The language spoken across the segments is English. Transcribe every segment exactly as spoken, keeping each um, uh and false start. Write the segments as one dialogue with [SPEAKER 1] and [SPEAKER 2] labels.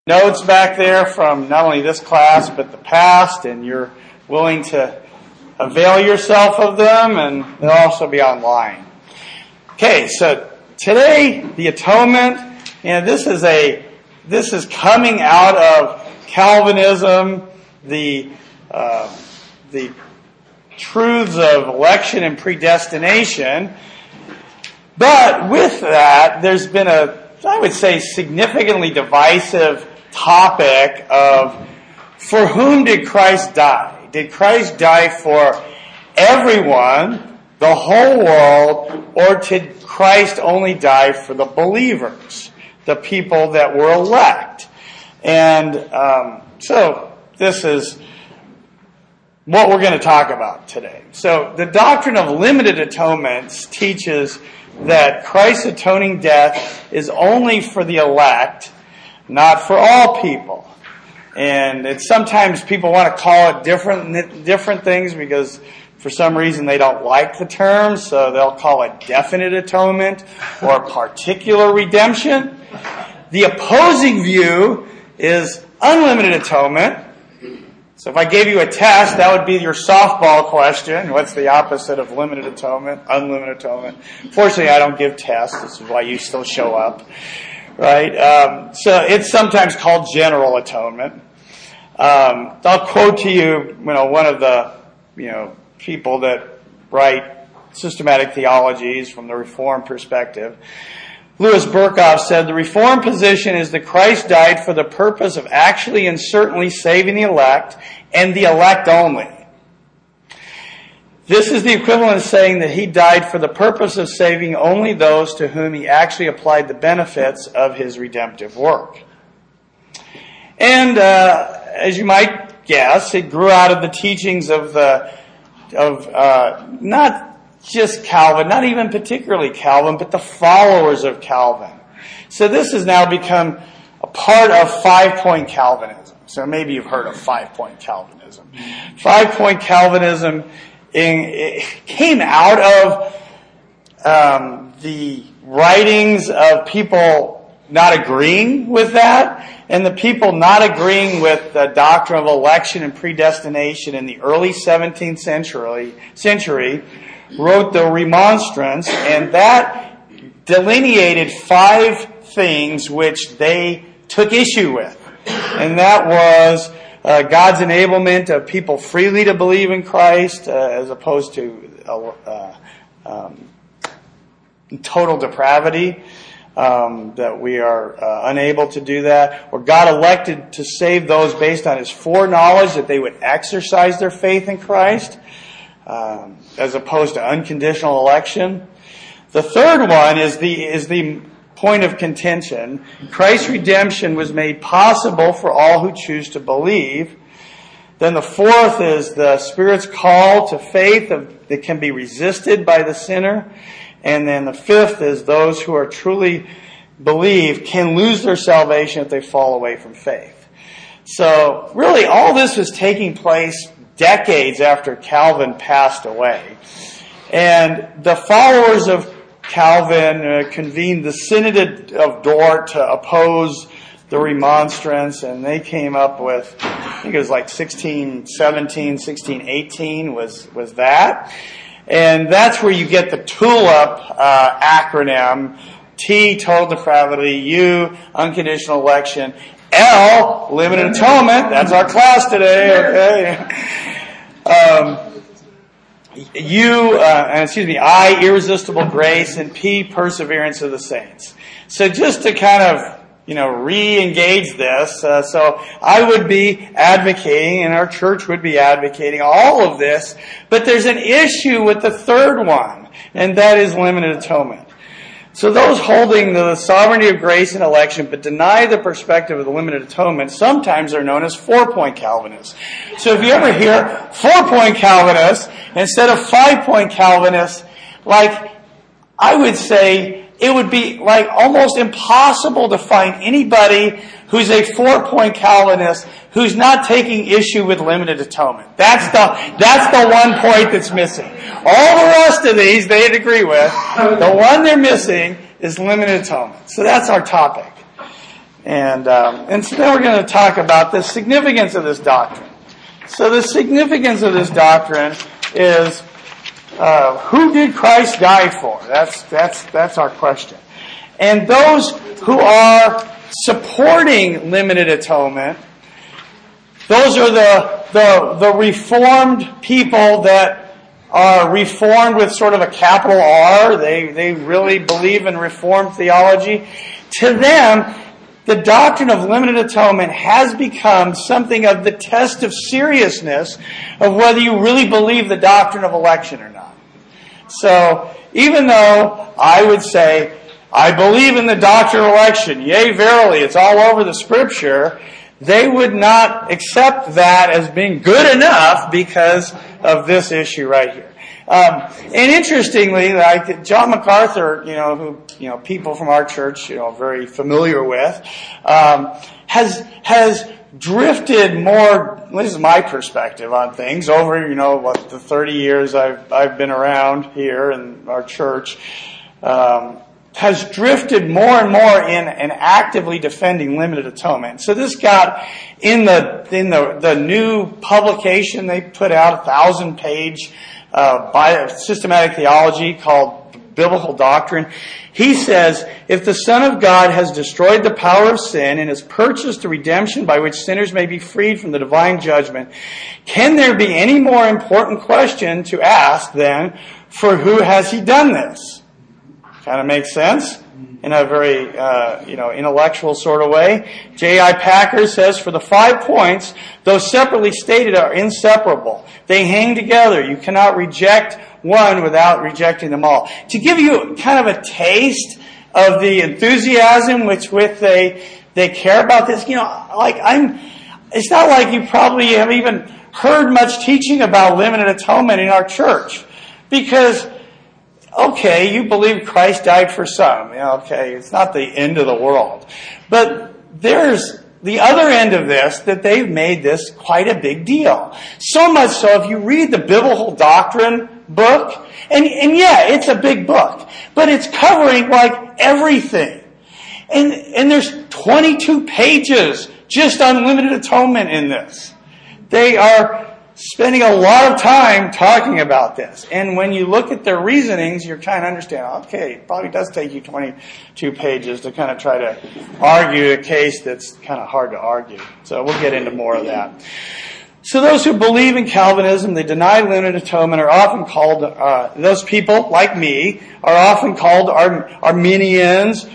[SPEAKER 1] Notes back there from not only this class but the past, and you're willing to avail yourself of them, and they'll also be online. Okay, so today the atonement, and this is a this is coming out of Calvinism, the uh, the truths of election and predestination. But with that, there's been a, I would say, significantly divisive topic of, for whom did Christ die? Did Christ die for everyone, the whole world, or did Christ only die for the believers, the people that were elect? And um, so this is what we're going to talk about today. So the doctrine of limited atonements teaches that Christ's atoning death is only for the elect, not for all people. And it's sometimes people want to call it different different things because for some reason they don't like the term, so they'll call it definite atonement or particular redemption. The opposing view is unlimited atonement. So if I gave you a test, that would be your softball question. What's the opposite of limited atonement? Unlimited atonement. Fortunately, I don't give tests. This is why you still show up. Right? Um, so it's sometimes called general atonement. Um, I'll quote to you, you know, one of the, you know, people that write systematic theologies from the Reformed perspective. Louis Berkhoff said, the Reformed position is that Christ died for the purpose of actually and certainly saving the elect, and the elect only. This is the equivalent of saying that he died for the purpose of saving only those to whom he actually applied the benefits of his redemptive work. And uh, as you might guess, it grew out of the teachings of the of uh, not just Calvin, not even particularly Calvin, but the followers of Calvin. So this has now become a part of five-point Calvinism. So maybe you've heard of five-point Calvinism. Five-point Calvinism in, it came out of um, the writings of people not agreeing with that, and the people not agreeing with the doctrine of election and predestination in the early seventeenth century, century wrote the Remonstrance, and that delineated five things which they took issue with. And that was uh, God's enablement of people freely to believe in Christ, uh, as opposed to uh, um, total depravity, um, that we are uh, unable to do that. Or God elected to save those based on His foreknowledge that they would exercise their faith in Christ, Um, as opposed to unconditional election. The third one is the is the point of contention. Christ's redemption was made possible for all who choose to believe. Then the fourth is the Spirit's call to faith of, that can be resisted by the sinner. And then the fifth is those who are truly believe can lose their salvation if they fall away from faith. So really all this was taking place decades after Calvin passed away. And the followers of Calvin uh, convened the Synod of Dort to oppose the Remonstrance, and they came up with, I think it was like sixteen seventeen, sixteen eighteen was, was that. And that's where you get the TULIP uh, acronym. T, total depravity. U, unconditional election. L, limited atonement. That's our class today, okay? Um, U, uh, excuse me, I, irresistible grace, and P, perseverance of the saints. So just to kind of, you know, re-engage this, uh, so I would be advocating, and our church would be advocating all of this, but there's an issue with the third one, and that is limited atonement. So those holding the sovereignty of grace and election but deny the perspective of the limited atonement sometimes are known as four-point Calvinists. So if you ever hear four-point Calvinists instead of five-point Calvinists, like I would say it would be like almost impossible to find anybody who's a four-point Calvinist who's not taking issue with limited atonement. That's the, that's the one point that's missing. All the rest of these they'd agree with. The one they're missing is limited atonement. So that's our topic. And, um, and so then we're going to talk about the significance of this doctrine. So the significance of this doctrine is, uh, who did Christ die for? That's, that's, that's our question. And those who are supporting limited atonement, those are the, the, the reformed people that are reformed with sort of a capital R. They, they really believe in reformed theology. To them, the doctrine of limited atonement has become something of the test of seriousness of whether you really believe the doctrine of election or not. So, even though I would say, I believe in the doctrine of election, yea, verily, it's all over the Scripture, they would not accept that as being good enough because of this issue right here. Um, and interestingly, like John MacArthur, you know, who you know people from our church, you know, are very familiar with, um, has has drifted more. This is my perspective on things over, you know, what the thirty years I've I've been around here in our church. Um, has drifted more and more in and actively defending limited atonement. So this got in the in the the new publication they put out, a thousand page uh, by systematic theology called Biblical Doctrine. He says, if the Son of God has destroyed the power of sin and has purchased the redemption by which sinners may be freed from the divine judgment, can there be any more important question to ask than, for who has he done this? Kind of makes sense in a very, uh, you know, intellectual sort of way. J I Packer says, for the five points, though separately stated, are inseparable. They hang together. You cannot reject one without rejecting them all. To give you kind of a taste of the enthusiasm which with they they care about this, you know, like I'm, it's not like you probably have even heard much teaching about limited atonement in our church, because okay, you believe Christ died for some. You know, okay, it's not the end of the world. But there's the other end of this, that they've made this quite a big deal. So much so, if you read the Biblical Doctrine book, and, and yeah, it's a big book, but it's covering like everything. And, and there's twenty-two pages just on limited atonement in this. They are spending a lot of time talking about this. And when you look at their reasonings, you're kind of understand, okay, it probably does take you twenty-two pages to kind of try to argue a case that's kind of hard to argue. So we'll get into more of that. So those who believe in Calvinism, they deny limited atonement, are often called, uh, those people, like me, are often called Ar- Arminians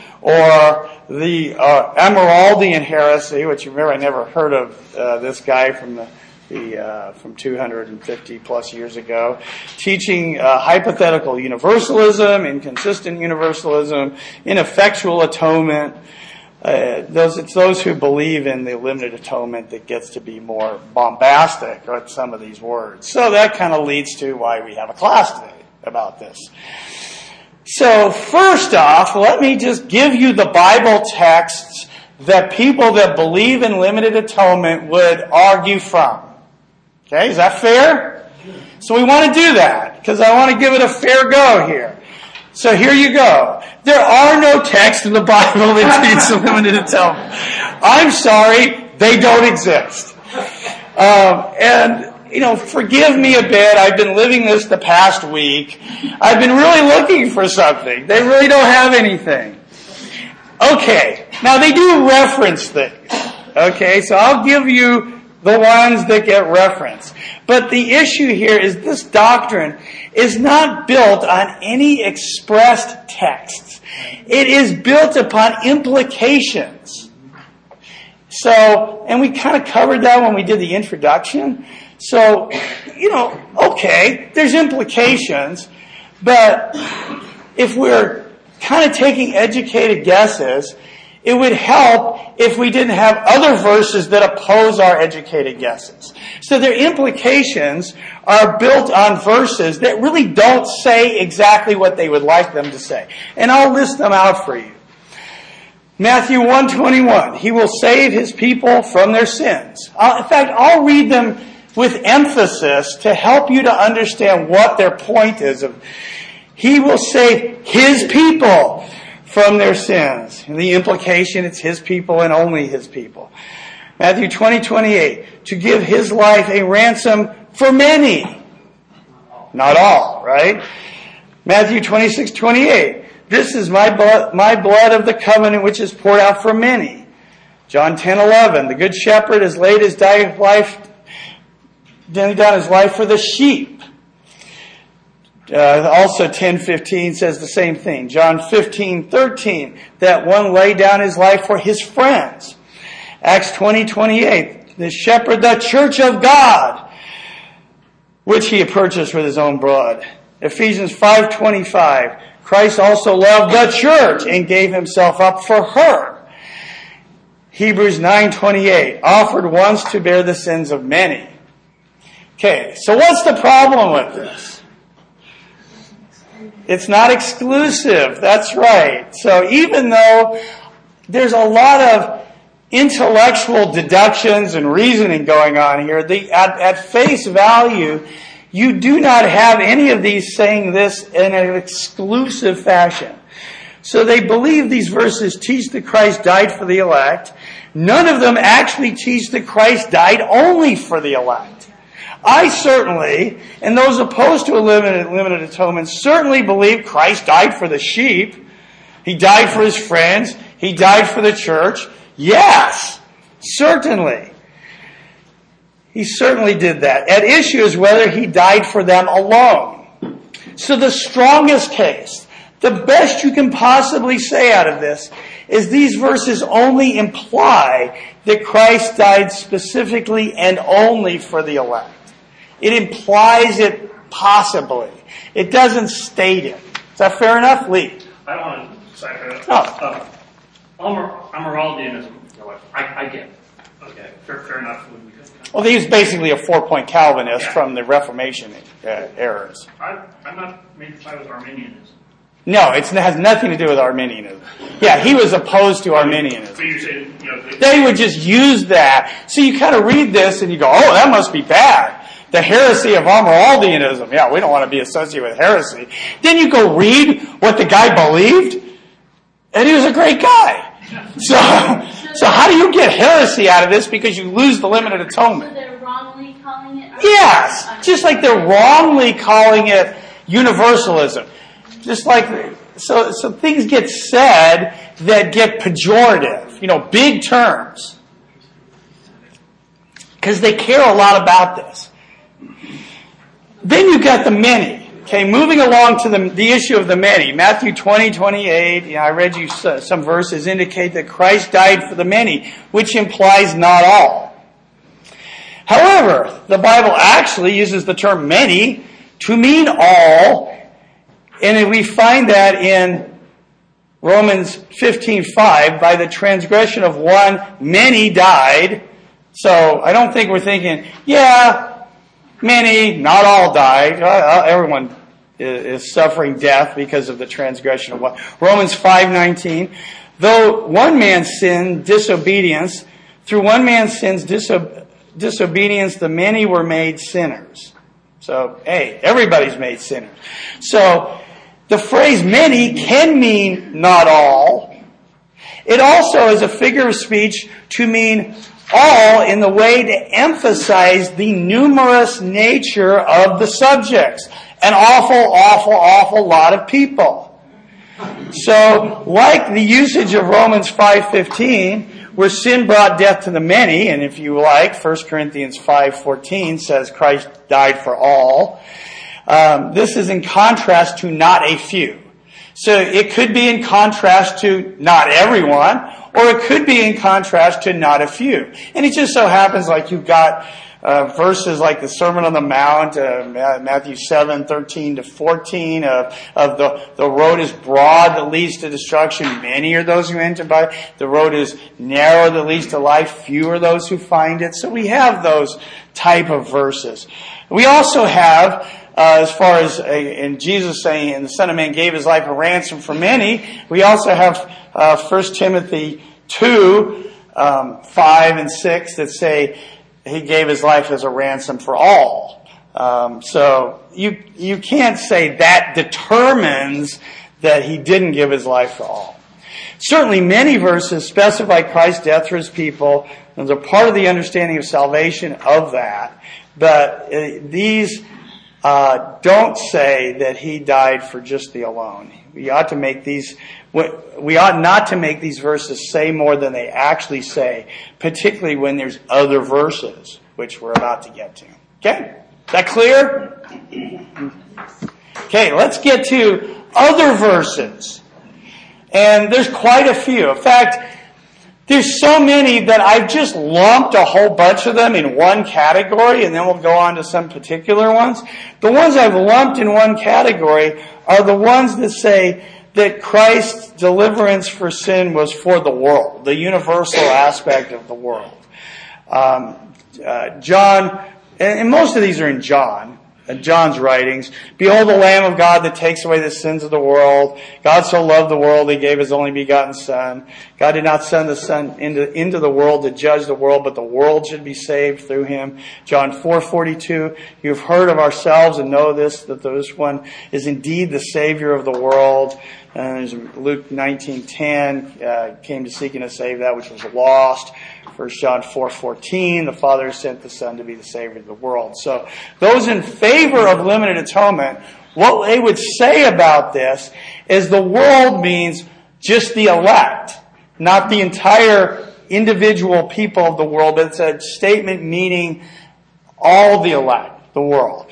[SPEAKER 1] or the uh, Amyraldian heresy, which you remember I never heard of uh, this guy from the The, uh, from two hundred fifty plus years ago, teaching uh, hypothetical universalism, inconsistent universalism, ineffectual atonement. Uh, those, it's those who believe in the limited atonement that gets to be more bombastic with some of these words. So that kind of leads to why we have a class today about this. So first off, let me just give you the Bible texts that people that believe in limited atonement would argue from. Okay, is that fair? So we want to do that, because I want to give it a fair go here. So here you go. There are no texts in the Bible that teach limited atonement. I'm sorry, they don't exist. Um, and, you know, forgive me a bit. I've been living this the past week. I've been really looking for something. They really don't have anything. Okay, now they do reference things. Okay, so I'll give you the ones that get referenced. But the issue here is this doctrine is not built on any expressed texts. It is built upon implications. So, and we kind of covered that when we did the introduction. So, you know, okay, there's implications, but if we're kind of taking educated guesses, it would help if we didn't have other verses that oppose our educated guesses. So their implications are built on verses that really don't say exactly what they would like them to say. And I'll list them out for you. Matthew one twenty-one, he will save his people from their sins. I'll, in fact, I'll read them with emphasis to help you to understand what their point is. Of, he will save his people from their sins. And the implication, it's his people and only his people. Matthew twenty, twenty-eight, to give his life a ransom for many. Not all, right? Matthew twenty-six, twenty-eight, this is my blood, my blood of the covenant which is poured out for many. John ten, eleven, the good shepherd has laid his life, laid down his life for the sheep. Uh, also ten fifteen says the same thing. John fifteen, thirteen, that one laid down his life for his friends. Acts twenty, twenty-eight, the shepherd, the church of God, which he had purchased with his own blood. Ephesians five, twenty-five, Christ also loved the church and gave himself up for her. Hebrews nine, twenty-eight, offered once to bear the sins of many. Okay, so what's the problem with this? It's not exclusive, that's right. So even though there's a lot of intellectual deductions and reasoning going on here, the, at, at face value, you do not have any of these saying this in an exclusive fashion. So they believe these verses teach that Christ died for the elect. None of them actually teach that Christ died only for the elect. I certainly, and those opposed to a limited, limited atonement, certainly believe Christ died for the sheep. He died for his friends. He died for the church. Yes, certainly. He certainly did that. At issue is whether he died for them alone. So the strongest case, the best you can possibly say out of this, is these verses only imply that Christ died specifically and only for the elect. It implies it possibly. It doesn't state it. Is that fair enough, Lee?
[SPEAKER 2] I don't want to cite that.
[SPEAKER 1] Oh.
[SPEAKER 2] Uh, Amyraldianism, I, I get it. Okay, fair, fair enough.
[SPEAKER 1] Well, he was basically a four-point Calvinist
[SPEAKER 2] Yeah.
[SPEAKER 1] from the Reformation uh, eras.
[SPEAKER 2] I, I'm not made to side with Arminianism.
[SPEAKER 1] No, it's, it has nothing to do with Arminianism. Yeah, he was opposed to Arminianism.
[SPEAKER 2] So you say, you know, they,
[SPEAKER 1] They would just use that. So you kind of read this and you go, oh, that must be bad. The heresy of Amyraldianism. Yeah, we don't want to be associated with heresy. Then you go read what the guy believed, and he was a great guy. So, so how do you get heresy out of this? Because you lose the limited atonement.
[SPEAKER 3] So they're wrongly calling it?
[SPEAKER 1] Yes, just like they're wrongly calling it universalism. Just like, so, so things get said that get pejorative, you know, big terms. Because they care a lot about this. Then you've got the many. Okay, moving along to the, the issue of the many. Matthew twenty, twenty-eight, you know, I read you some verses indicate that Christ died for the many, which implies not all. However, the Bible actually uses the term many to mean all, and we find that in Romans fifteen five, by the transgression of one, many died. So I don't think we're thinking, yeah, many, not all died. Uh, everyone is suffering death because of the transgression of one. Romans five nineteen, though one man's sin, disobedience, through one man's sins, diso- disobedience, the many were made sinners. So, hey, everybody's made sinners. So, the phrase many can mean not all. It also is a figure of speech to mean all in the way to emphasize the numerous nature of the subjects. An awful, awful, awful lot of people. So, like the usage of Romans five fifteen, where sin brought death to the many, and if you like, First Corinthians five fourteen says Christ died for all. Um, this is in contrast to not a few. So it could be in contrast to not everyone, or it could be in contrast to not a few. And it just so happens like you've got uh, verses like the Sermon on the Mount, uh, Matthew seven, thirteen to fourteen, of, of the, the road is broad that leads to destruction. Many are those who enter by it. The road is narrow that leads to life. Few are those who find it. So we have those type of verses. We also have, Uh, as far as, uh, in Jesus saying, and the Son of Man gave his life a ransom for many, we also have uh, First Timothy two, um, five and six that say he gave his life as a ransom for all. Um, so you you can't say that determines that he didn't give his life for all. Certainly many verses specify Christ's death for his people, and they're part of the understanding of salvation of that. But uh, these uh, don't say that he died for just the alone. We ought to make these, we ought not to make these verses say more than they actually say, particularly when there's other verses, which we're about to get to. Okay? Is that clear? Okay, let's get to other verses. And there's quite a few. In fact, there's so many that I've just lumped a whole bunch of them in one category, and then we'll go on to some particular ones. The ones I've lumped in one category are the ones that say that Christ's deliverance for sin was for the world, the universal aspect of the world. Um, uh, John, and most of these are in John, John's writings. Behold the Lamb of God that takes away the sins of the world. God so loved the world, he gave his only begotten Son. God did not send the Son into, into the world to judge the world, but the world should be saved through him. John four forty-two, you've heard of ourselves and know this, that this one is indeed the Savior of the world. And there's Luke nineteen ten, uh, came to seek and to save that which was lost. First John four fourteen, the Father sent the Son to be the Savior of the world. So those in favor of limited atonement, what they would say about this is the world means just the elect, not the entire individual people of the world, but it's a statement meaning all the elect, the world.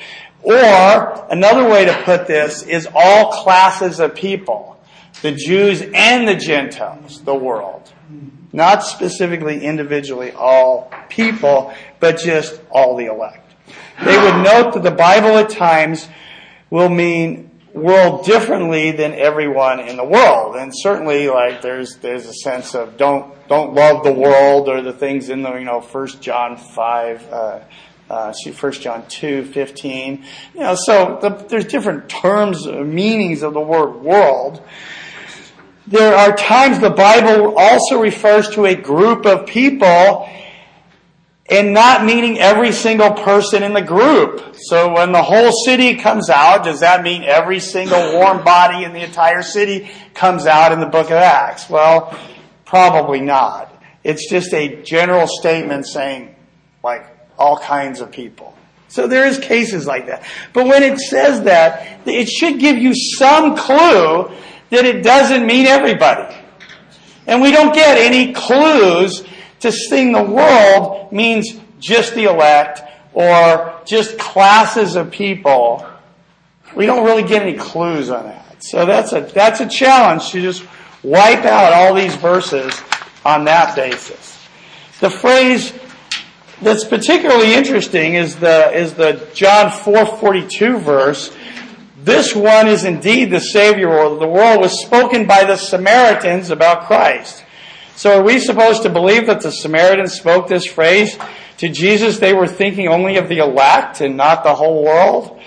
[SPEAKER 1] Or another way to put this is all classes of people, the Jews and the Gentiles, the world. Not specifically individually all people, but just all the elect. They would note that the Bible at times will mean world differently than everyone in the world. And certainly, like, there's there's a sense of don't don't love the world or the things in the, you know, First John five, uh, uh, see First John two fifteen. You know, so the, there's different terms, meanings of the word world. There are times the Bible also refers to a group of people and not meaning every single person in the group. So when the whole city comes out, does that mean every single warm body in the entire city comes out in the book of Acts? Well, probably not. It's just a general statement saying, like, all kinds of people. So there is cases like that. But when it says that, it should give you some clue that it doesn't mean everybody. And we don't get any clues to saying the world means just the elect or just classes of people. We don't really get any clues on that. So that's a that's a challenge to just wipe out all these verses on that basis. The phrase that's particularly interesting is the is the John four forty-two verse. This one is indeed the Savior of the world, was spoken by the Samaritans about Christ. So are we supposed to believe that the Samaritans spoke this phrase to Jesus? They were thinking only of the elect and not the whole world.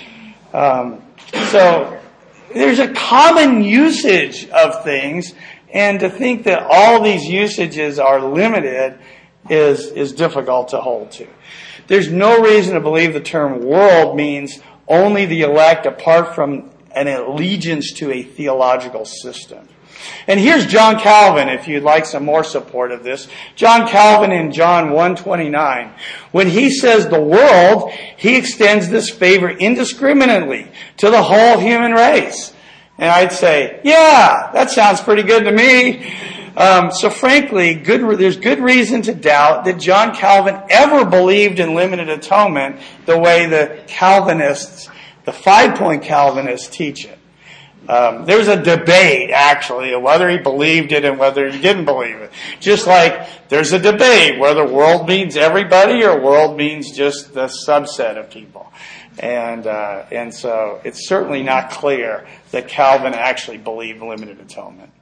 [SPEAKER 1] Um, so there's a common usage of things, and to think that all these usages are limited is, is difficult to hold to. There's no reason to believe the term world means only the elect apart from an allegiance to a theological system. And here's John Calvin, if you'd like some more support of this. John Calvin in John one twenty-nine. When he says the world, he extends this favor indiscriminately to the whole human race. And I'd say, yeah, that sounds pretty good to me. Um, so frankly, good, there's good reason to doubt that John Calvin ever believed in limited atonement the way the Calvinists, the five-point Calvinists, teach it. Um, there's a debate, actually, of whether he believed it and whether he didn't believe it. Just like there's a debate whether world means everybody or world means just the subset of people. And uh, and so it's certainly not clear that Calvin actually believed limited atonement.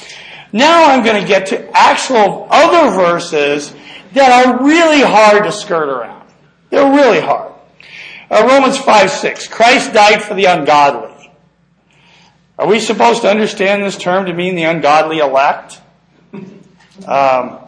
[SPEAKER 1] Now I'm going to get to actual other verses that are really hard to skirt around. They're really hard. Uh, Romans five six, Christ died for the ungodly. Are we supposed to understand this term to mean the ungodly elect? Um,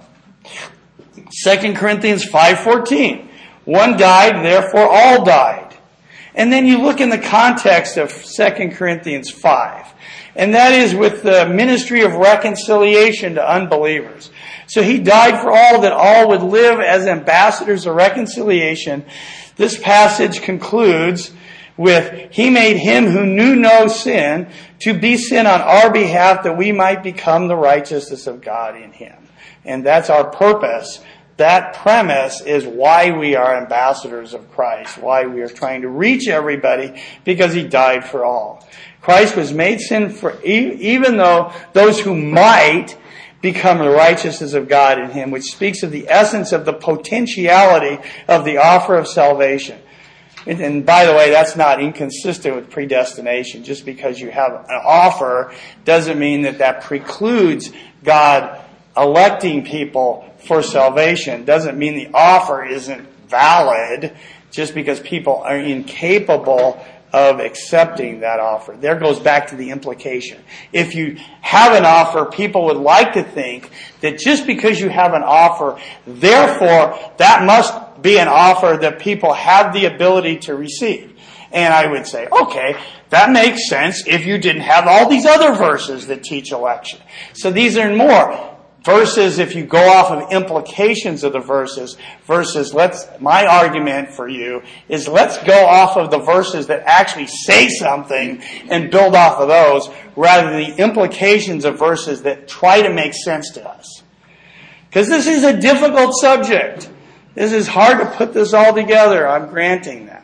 [SPEAKER 1] Second Corinthians five fourteen, one died, therefore all died. And then you look in the context of Second Corinthians five, And that is with the ministry of reconciliation to unbelievers. So he died for all, that all would live as ambassadors of reconciliation. This passage concludes with, he made him who knew no sin to be sin on our behalf, that we might become the righteousness of God in him. And that's our purpose. That premise is why we are ambassadors of Christ, why we are trying to reach everybody, because he died for all. Christ was made sin for, even though those who might become the righteousness of God in him, which speaks of the essence of the potentiality of the offer of salvation. And, and by the way, that's not inconsistent with predestination. Just because you have an offer doesn't mean that that precludes God electing people for salvation. Doesn't mean the offer isn't valid just because people are incapable of accepting that offer. There goes back to the implication. If you have an offer, people would like to think that just because you have an offer, therefore that must be an offer that people have the ability to receive. And I would say, okay, that makes sense if you didn't have all these other verses that teach election. So these are more verses, if you go off of implications of the verses, versus let's, my argument for you is let's go off of the verses that actually say something and build off of those, rather than the implications of verses that try to make sense to us. Because this is a difficult subject. This is hard to put this all together. I'm granting that.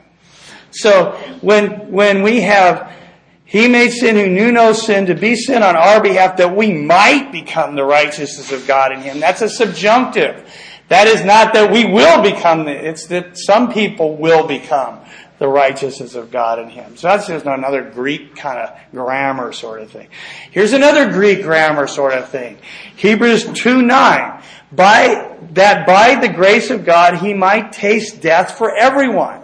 [SPEAKER 1] So when, when we have, he made sin who knew no sin to be sin on our behalf, that we might become the righteousness of God in him. That's a subjunctive. That is not that we will become, the, it's that some people will become the righteousness of God in him. So that's just another Greek kind of grammar sort of thing. Here's another Greek grammar sort of thing. Hebrews two nine. By, that by the grace of God he might taste death for everyone.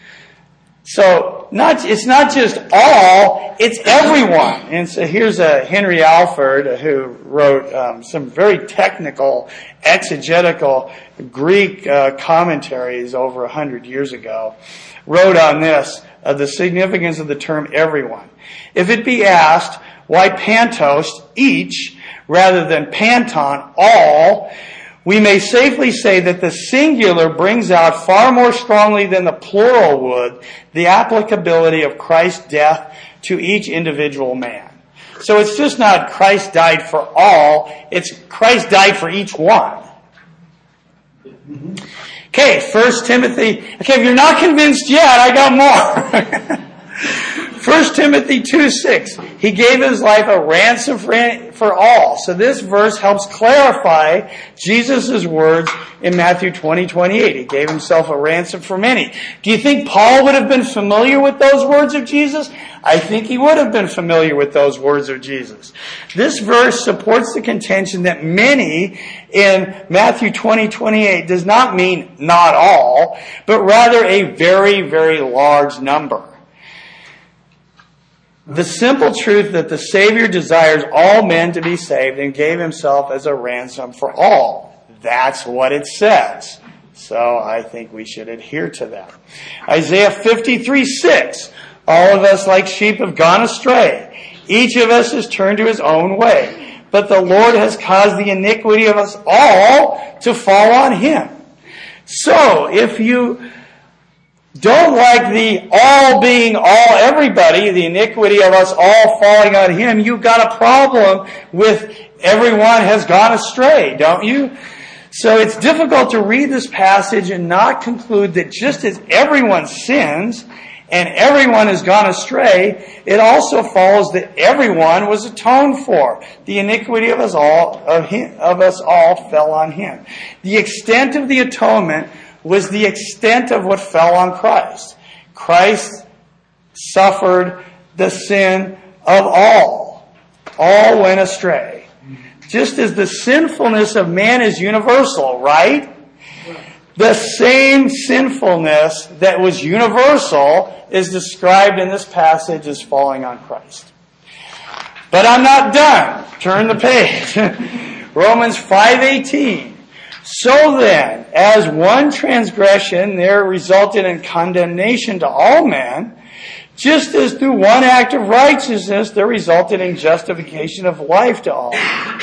[SPEAKER 1] So not, it's not just all, it's everyone. And so here's a Henry Alford who wrote um, some very technical, exegetical Greek uh, commentaries over a hundred years ago. Wrote on this, uh, the significance of the term everyone. If it be asked, why pantos, each, rather than panton, all, we may safely say that the singular brings out far more strongly than the plural would the applicability of Christ's death to each individual man. So it's just not Christ died for all, it's Christ died for each one. Okay, First Timothy. Okay, if you're not convinced yet, I got more. First Timothy two six. He gave his life a ransom for, for all. So this verse helps clarify Jesus' words in Matthew twenty twenty-eight. He gave himself a ransom for many. Do you think Paul would have been familiar with those words of Jesus? I think he would have been familiar with those words of Jesus. This verse supports the contention that many in Matthew twenty twenty-eight does not mean not all, but rather a very, very large number. The simple truth that the Savior desires all men to be saved and gave himself as a ransom for all. That's what it says. So I think we should adhere to that. Isaiah fifty-three six. All of us like sheep have gone astray. Each of us has turned to his own way. But the Lord has caused the iniquity of us all to fall on him. So if you don't like the all being all everybody, the iniquity of us all falling on him, you've got a problem with everyone has gone astray, don't you? So it's difficult to read this passage and not conclude that just as everyone sins and everyone has gone astray, it also follows that everyone was atoned for. The iniquity of us all, of, him, of us all fell on him. The extent of the atonement was the extent of what fell on Christ. Christ suffered the sin of all. All went astray. Just as the sinfulness of man is universal, right? The same sinfulness that was universal is described in this passage as falling on Christ. But I'm not done. Turn the page. Romans five eighteen. So then, as one transgression there resulted in condemnation to all men, Just as through one act of righteousness there resulted in justification of life to all.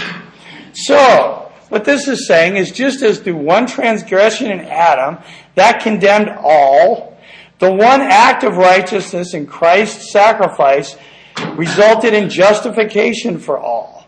[SPEAKER 1] So, what this is saying is just as through one transgression in Adam, that condemned all, the one act of righteousness in Christ's sacrifice resulted in justification for all.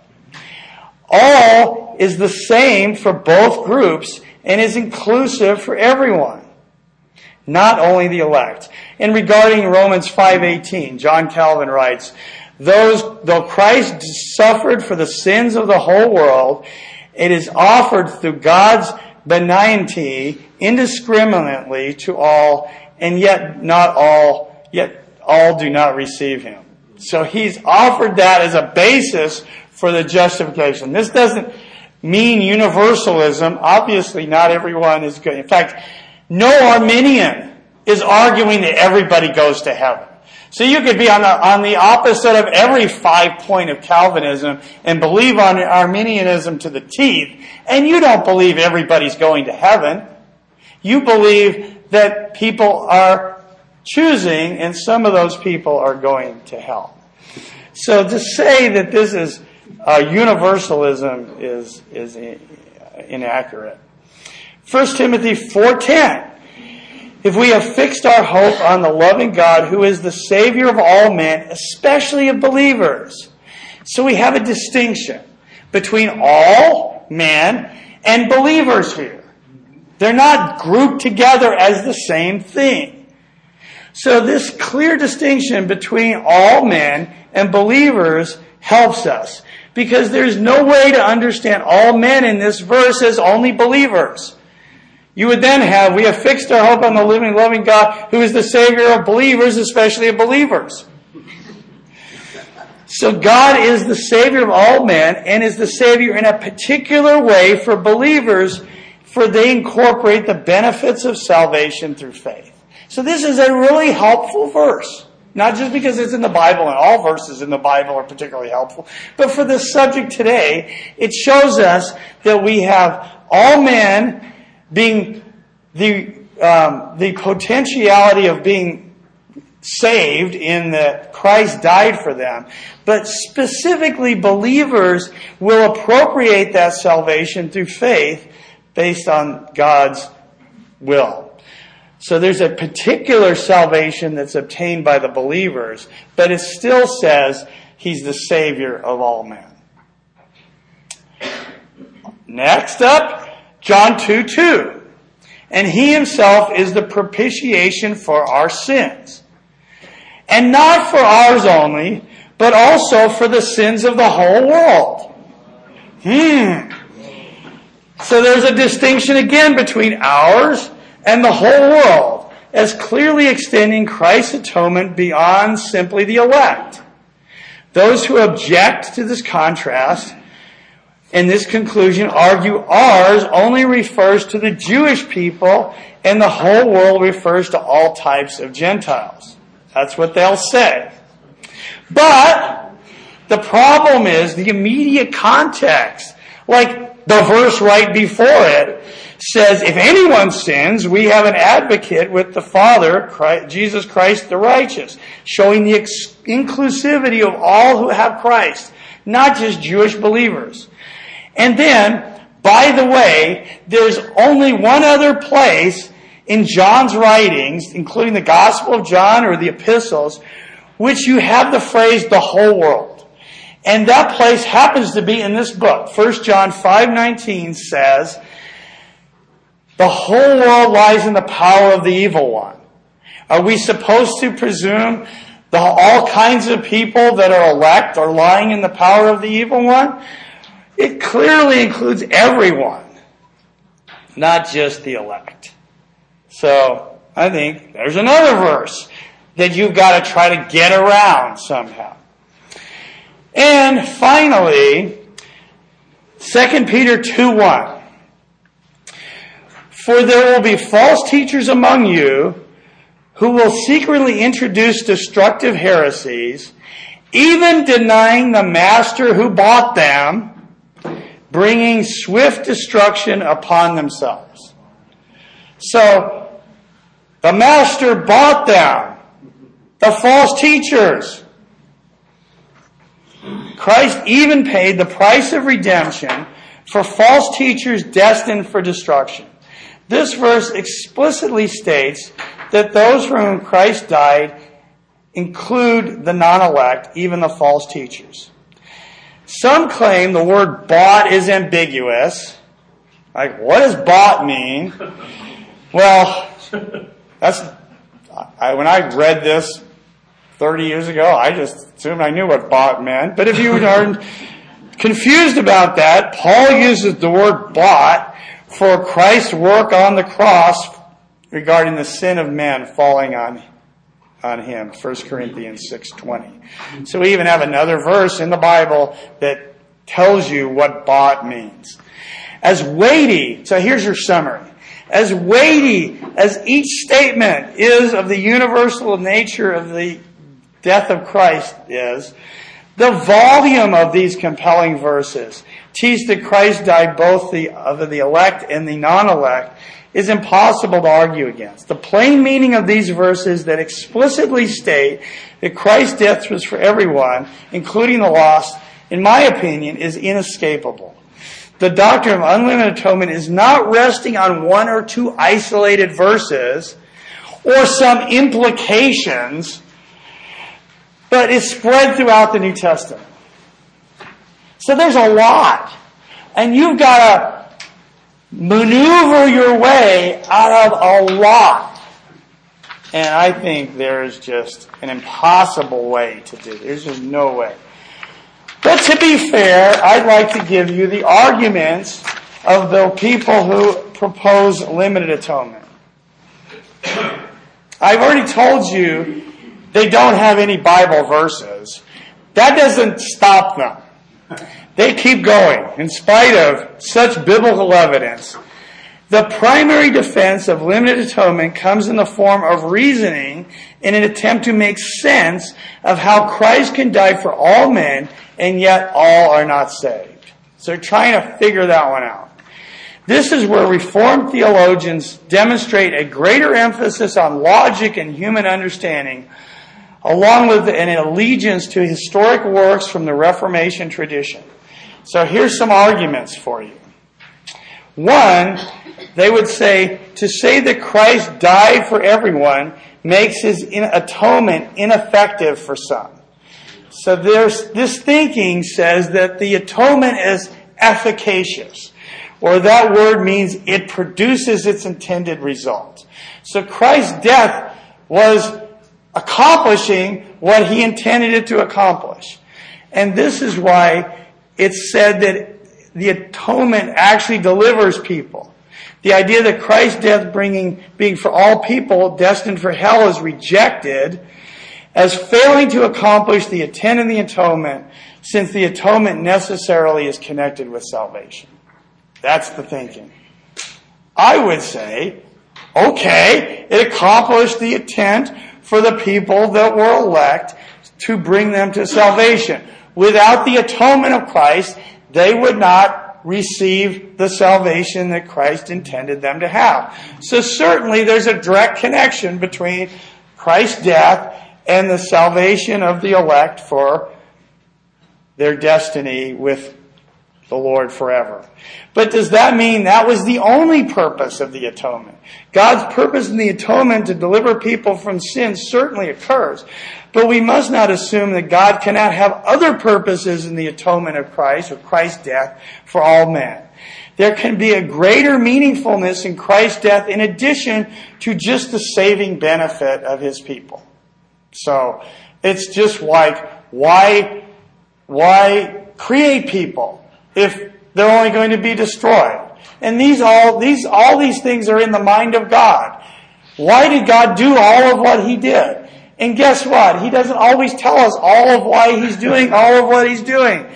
[SPEAKER 1] All is the same for both groups and is inclusive for everyone, not only the elect. And regarding Romans five eighteen, John Calvin writes, Those, though Christ suffered for the sins of the whole world, it is offered through God's benignity indiscriminately to all, and yet not all, yet all do not receive him. So he's offered that as a basis for the justification. This doesn't mean universalism. Obviously, not everyone is good. In fact, no Arminian is arguing that everybody goes to heaven. So you could be on the, on the opposite of every five point of Calvinism and believe on Arminianism to the teeth, and you don't believe everybody's going to heaven. You believe that people are choosing, and some of those people are going to hell. So to say that this is uh, universalism is, is inaccurate. First Timothy four ten. If we have fixed our hope on the loving God who is the Savior of all men, especially of believers. So we have a distinction between all men and believers here. They're not grouped together as the same thing. So this clear distinction between all men and believers helps us, because there's no way to understand all men in this verse as only believers. You would then have, we have fixed our hope on the living, loving God who is the Savior of believers, especially of believers. So God is the Savior of all men and is the Savior in a particular way for believers, for they incorporate the benefits of salvation through faith. So this is a really helpful verse. Not just because it's in the Bible, and all verses in the Bible are particularly helpful, but for the subject today, it shows us that we have all men being the um, the potentiality of being saved in that Christ died for them, but specifically believers will appropriate that salvation through faith based on God's will. So there's a particular salvation that's obtained by the believers, but it still says He's the Savior of all men. Next up, John two two. And He Himself is the propitiation for our sins. And not for ours only, but also for the sins of the whole world. Hmm. So there's a distinction again between ours and the whole world, as clearly extending Christ's atonement beyond simply the elect. Those who object to this contrast and this conclusion argue ours only refers to the Jewish people and the whole world refers to all types of Gentiles. That's what they'll say. But the problem is the immediate context, like the verse right before it, says, if anyone sins, we have an advocate with the Father, Christ, Jesus Christ the righteous, showing the ex- inclusivity of all who have Christ, not just Jewish believers. And then, by the way, there's only one other place in John's writings, including the Gospel of John or the epistles, which you have the phrase, the whole world. And that place happens to be in this book. First John five nineteen says, the whole world lies in the power of the evil one. Are we supposed to presume that all kinds of people that are elect are lying in the power of the evil one? It clearly includes everyone, not just the elect. So I think there's another verse that you've got to try to get around somehow. And finally, Second Peter two one. For there will be false teachers among you who will secretly introduce destructive heresies, even denying the master who bought them, bringing swift destruction upon themselves. So, the master bought them. the false teachers. Christ even paid the price of redemption for false teachers destined for destruction. This verse explicitly states that those for whom Christ died include the non-elect, even the false teachers. Some claim the word bought is ambiguous. Like, what does bought mean? Well, that's I, when I read this thirty years ago, I just assumed I knew what bought meant. But if you are confused about that, Paul uses the word bought for Christ's work on the cross regarding the sin of men falling on on him, First Corinthians six twenty. So we even have another verse in the Bible that tells you what bought means. As weighty, so here's your summary. As weighty as each statement is of the universal nature of the death of Christ is, the volume of these compelling verses teach that Christ died both the, of the elect and the non-elect is impossible to argue against. The plain meaning of these verses that explicitly state that Christ's death was for everyone, including the lost, in my opinion, is inescapable. The doctrine of unlimited atonement is not resting on one or two isolated verses or some implications, but is spread throughout the New Testament. So there's a lot. And you've got to maneuver your way out of a lot. And I think there's just an impossible way to do it. There's just no way. But to be fair, I'd like to give you the arguments of the people who propose limited atonement. I've already told you they don't have any Bible verses. That doesn't stop them. They keep going in spite of such biblical evidence. The primary defense of limited atonement comes in the form of reasoning in an attempt to make sense of how Christ can die for all men and yet all are not saved. So they're trying to figure that one out. This is where Reformed theologians demonstrate a greater emphasis on logic and human understanding, along with an allegiance to historic works from the Reformation tradition. So here's some arguments for you. One, they would say, to say that Christ died for everyone makes his atonement ineffective for some. So there's, this thinking says that the atonement is efficacious, or that word means it produces its intended result. So Christ's death was accomplishing what he intended it to accomplish. And this is why it's said that the atonement actually delivers people. The idea that Christ's death bringing, being for all people destined for hell is rejected as failing to accomplish the intent of the atonement, since the atonement necessarily is connected with salvation. That's the thinking. I would say, okay, it accomplished the intent for the people that were elect to bring them to salvation. Without the atonement of Christ, they would not receive the salvation that Christ intended them to have. So certainly there's a direct connection between Christ's death and the salvation of the elect for their destiny with the Lord forever. But does that mean that was the only purpose of the atonement? God's purpose in the atonement to deliver people from sin certainly occurs. But we must not assume that God cannot have other purposes in the atonement of Christ or Christ's death for all men. There can be a greater meaningfulness in Christ's death in addition to just the saving benefit of his people. So it's just like, why, why create people if they're only going to be destroyed? And these all these all these things are in the mind of God. Why did God do all of what he did? And guess what? He doesn't always tell us all of why he's doing all of what he's doing.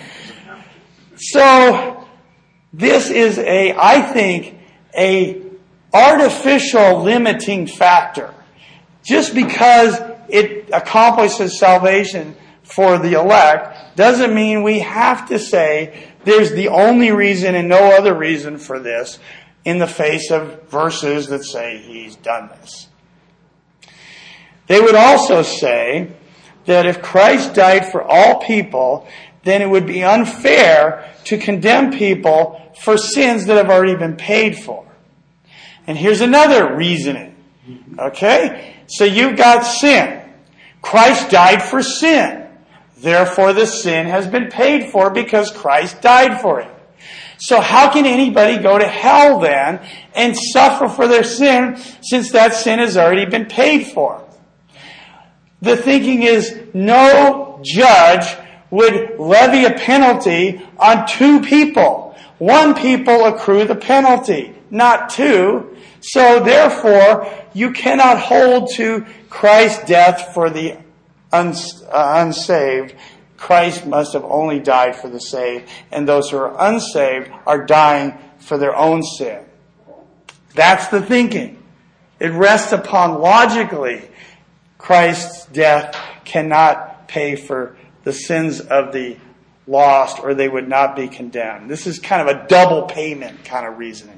[SPEAKER 1] So this is a, I think, a artificial limiting factor. Just because it accomplishes salvation for the elect doesn't mean we have to say there's the only reason and no other reason for this in the face of verses that say he's done this. They would also say that if Christ died for all people, then it would be unfair to condemn people for sins that have already been paid for. And here's another reasoning. Okay? So you've got sin. Christ died for sin. Therefore, the sin has been paid for because Christ died for it. So how can anybody go to hell then and suffer for their sin since that sin has already been paid for? The thinking is no judge would levy a penalty on two people. One people accrue the penalty, not two. So therefore, you cannot hold to Christ's death for the uns- uh, unsaved. Christ must have only died for the saved, and those who are unsaved are dying for their own sin. That's the thinking. It rests upon logically Christ's death cannot pay for the sins of the lost, or they would not be condemned. This is kind of a double payment kind of reasoning.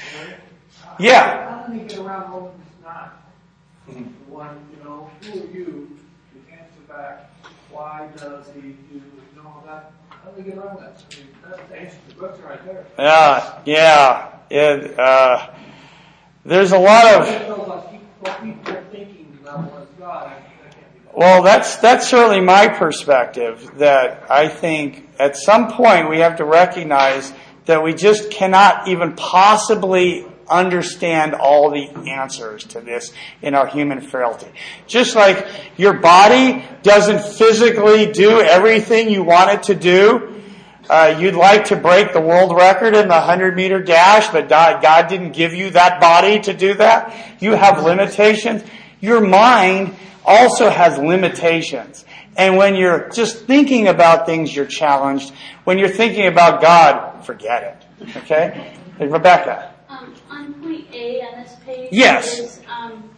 [SPEAKER 1] Yeah.
[SPEAKER 3] How do you get around Romans nine? One, you know, who are you to answer back? Why does he do you know that? How do we get around that? I mean, that's the answer to the question right there.
[SPEAKER 1] Yeah, yeah. It, uh, there's a lot of.
[SPEAKER 3] What people are thinking about what is God.
[SPEAKER 1] Well, that's that's certainly my perspective. That I think at some point we have to recognize that we just cannot even possibly understand all the answers to this in our human frailty. Just like your body doesn't physically do everything you want it to do. Uh, you'd like to break the world record in the one hundred meter dash, but God didn't give you that body to do that. You have limitations. Your mind also has limitations. And when you're just thinking about things, you're challenged. When you're thinking about God, forget it. Okay? Hey, Rebecca.
[SPEAKER 4] Um, on point A on this page
[SPEAKER 1] Yes.
[SPEAKER 4] is um,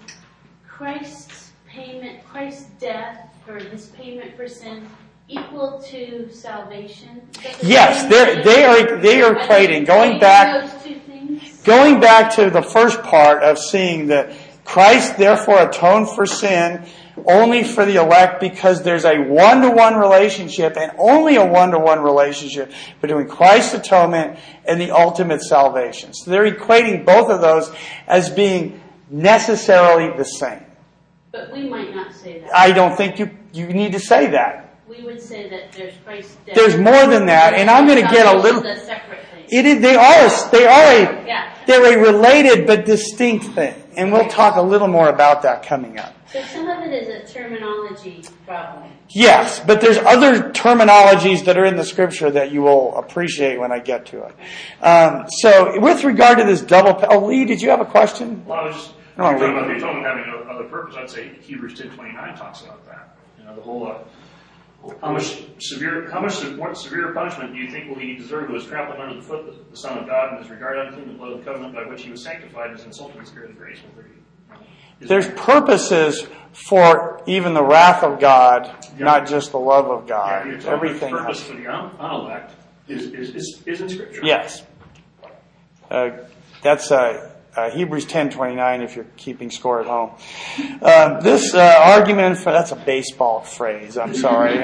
[SPEAKER 4] Christ's payment, Christ's death, or his payment for sin, equal to salvation. Is that the
[SPEAKER 1] Yes,
[SPEAKER 4] same
[SPEAKER 1] they're,
[SPEAKER 4] thing?
[SPEAKER 1] they are they are equating. Going back,
[SPEAKER 4] those two things.
[SPEAKER 1] going back to the first part of seeing that Christ therefore atoned for sin only for the elect because there's a one-to-one relationship and only a one-to-one relationship between Christ's atonement and the ultimate salvation. So they're equating both of those as being necessarily the same.
[SPEAKER 4] But we might not say that.
[SPEAKER 1] I don't think you, you need to say that.
[SPEAKER 4] We would say that there's Christ's death.
[SPEAKER 1] There's more than that, and I'm going to get a little...
[SPEAKER 4] Salvation's a separate thing.
[SPEAKER 1] It is, they are, they are a,
[SPEAKER 4] Yeah.
[SPEAKER 1] they're a related but distinct thing. And we'll talk a little more about that coming up.
[SPEAKER 4] So some of it is a terminology problem.
[SPEAKER 1] Yes, but there's other terminologies that are in the scripture that you will appreciate when I get to it. Um, so with regard to this double, oh, Lee, did you have a question?
[SPEAKER 2] Well, I was just
[SPEAKER 1] No,
[SPEAKER 2] talking
[SPEAKER 1] Lee.
[SPEAKER 2] about the atonement having no other purpose. I'd say Hebrews ten twenty-nine talks about that. You know, the whole, uh, how much severe, how much more severe punishment do you think will he deserve who has trampled under the foot the, the Son of God and has regarded unclean the blood of the covenant by which he was sanctified and has insulted the Spirit of grace?
[SPEAKER 1] There's purposes for even the wrath of God,
[SPEAKER 2] Yeah.
[SPEAKER 1] not just the love of
[SPEAKER 2] Yeah,
[SPEAKER 1] God.
[SPEAKER 2] the atonement's
[SPEAKER 1] Everything
[SPEAKER 2] purpose
[SPEAKER 1] else.
[SPEAKER 2] for the un- unelect is, is, is, is in Scripture.
[SPEAKER 1] Yes. Uh, that's uh, uh, Hebrews ten twenty-nine if you're keeping score at home. Uh, this uh, argument, for, that's a baseball phrase, I'm sorry.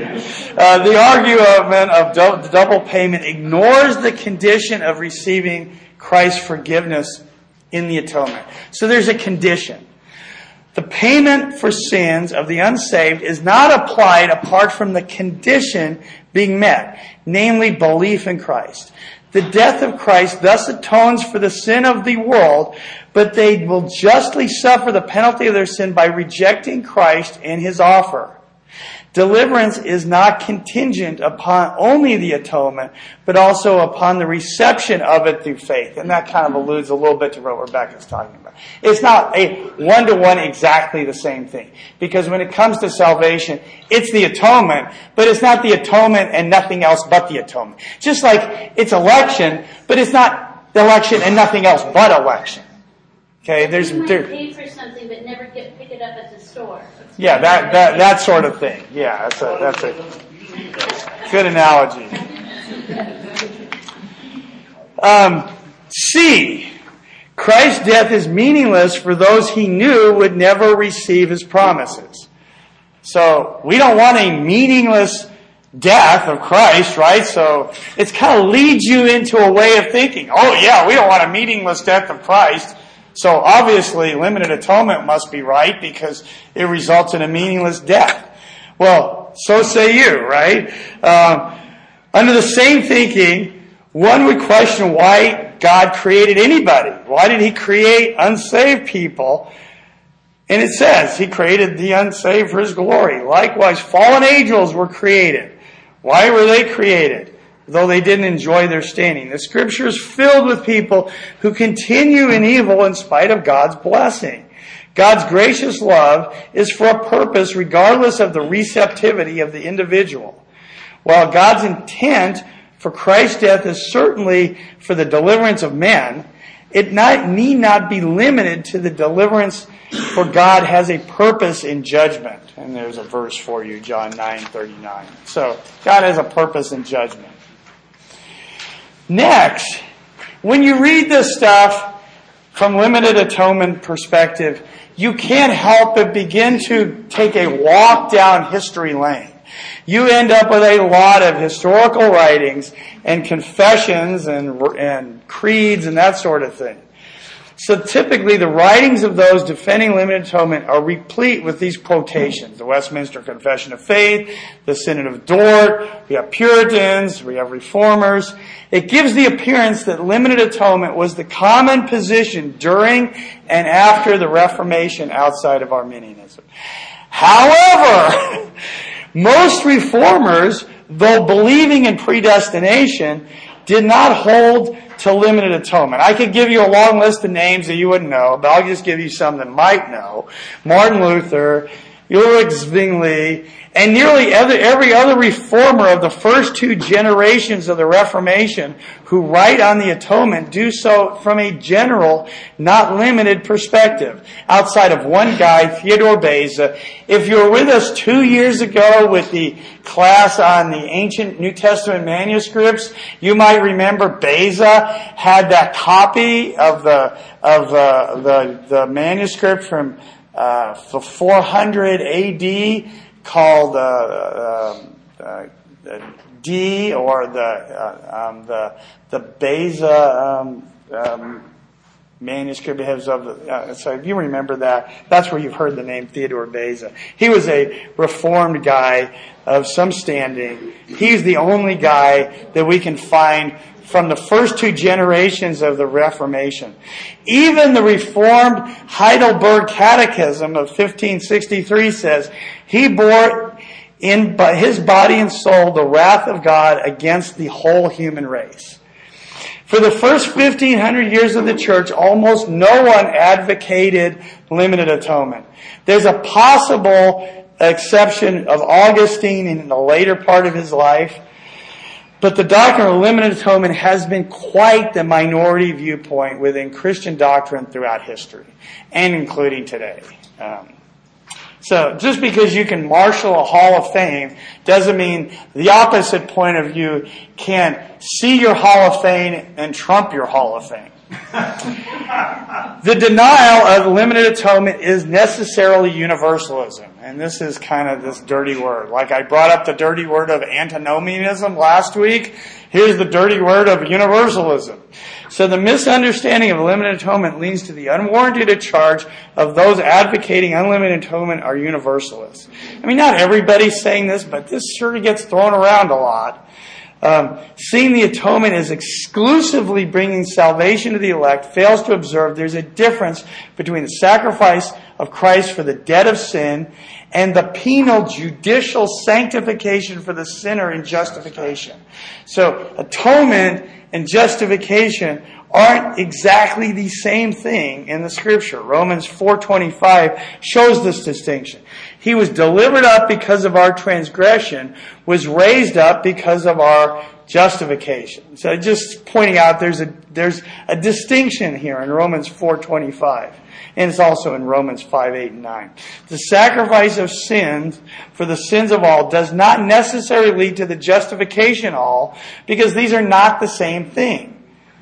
[SPEAKER 1] uh, the argument of do- double payment ignores the condition of receiving Christ's forgiveness in the atonement. So there's a condition. The payment for sins of the unsaved is not applied apart from the condition being met, namely belief in Christ. The death of Christ thus atones for the sin of the world, but they will justly suffer the penalty of their sin by rejecting Christ and his offer. Deliverance is not contingent upon only the atonement, but also upon the reception of it through faith. And that kind of alludes a little bit to what Rebecca's talking about. It's not a one-to-one exactly the same thing. Because when it comes to salvation, it's the atonement, but it's not the atonement and nothing else but the atonement. Just like it's election, but it's not the election and nothing else but election. Okay, there's...
[SPEAKER 4] You might
[SPEAKER 1] there,
[SPEAKER 4] pay for something but never get pick it up at the store.
[SPEAKER 1] Yeah, that, that that sort of thing. Yeah, that's a that's a good analogy. Um, C. Christ's death is meaningless for those he knew would never receive his promises. So we don't want a meaningless death of Christ, right? So it's kind of leads you into a way of thinking, oh yeah, we don't want a meaningless death of Christ. So obviously limited atonement must be right because it results in a meaningless death. Well, so say you, right? Um, under the same thinking, one would question why God created anybody. Why did he create unsaved people? And it says he created the unsaved for his glory. Likewise, fallen angels were created. Why were they created? Though they didn't enjoy their standing. The scripture is filled with people who continue in evil in spite of God's blessing. God's gracious love is for a purpose regardless of the receptivity of the individual. While God's intent for Christ's death is certainly for the deliverance of men, it not, need not be limited to the deliverance, for God has a purpose in judgment. And there's a verse for you, John nine thirty-nine. So, God has a purpose in judgment. Next, when you read this stuff from limited atonement perspective, you can't help but begin to take a walk down history lane. You end up with a lot of historical writings and confessions and, and creeds and that sort of thing. So typically the writings of those defending limited atonement are replete with these quotations. The Westminster Confession of Faith, the Synod of Dort, we have Puritans, we have Reformers. It gives the appearance that limited atonement was the common position during and after the Reformation outside of Arminianism. However, most Reformers, though believing in predestination, did not hold to limited atonement. I could give you a long list of names that you wouldn't know, but I'll just give you some that might know. Martin Luther, Ulrich Zwingli, and nearly every, every other reformer of the first two generations of the Reformation who write on the atonement do so from a general, not limited perspective. Outside of one guy, Theodore Beza. If you were with us two years ago with the class on the ancient New Testament manuscripts, you might remember Beza had that copy of the of uh, the the manuscript from uh, four hundred A D called uh, uh, uh, D, or the uh, um, the the Beza um, um, manuscript has of the, uh, so if you remember that, that's where you've heard the name Theodore Beza. He was a reformed guy of some standing. He's the only guy that we can find from the first two generations of the Reformation. Even the Reformed Heidelberg Catechism of fifteen sixty-three says, he bore in his body and soul the wrath of God against the whole human race. For the first fifteen hundred years of the church, almost no one advocated limited atonement. There's a possible exception of Augustine in the later part of his life, but the doctrine of limited atonement has been quite the minority viewpoint within Christian doctrine throughout history, and including today. Um, so just because you can marshal a Hall of Fame doesn't mean the opposite point of view can't see your Hall of Fame and trump your Hall of Fame. The denial of limited atonement is necessarily universalism. And this is kind of this dirty word. Like I brought up the dirty word of antinomianism last week. Here's the dirty word of universalism. So the misunderstanding of limited atonement leads to the unwarranted charge of those advocating unlimited atonement are universalists. I mean, not everybody's saying this, but this sure gets thrown around a lot. Um, seeing the atonement as exclusively bringing salvation to the elect fails to observe there's a difference between the sacrifice of Christ for the debt of sin and the penal judicial sanctification for the sinner in justification. So atonement and justification aren't exactly the same thing in the Scripture. Romans four twenty-five shows this distinction. He was delivered up because of our transgression, was raised up because of our justification. So just pointing out there's a there's a distinction here in Romans four twenty-five. And it's also in Romans five, eight, and nine. The sacrifice of sins for the sins of all does not necessarily lead to the justification of all, because these are not the same thing.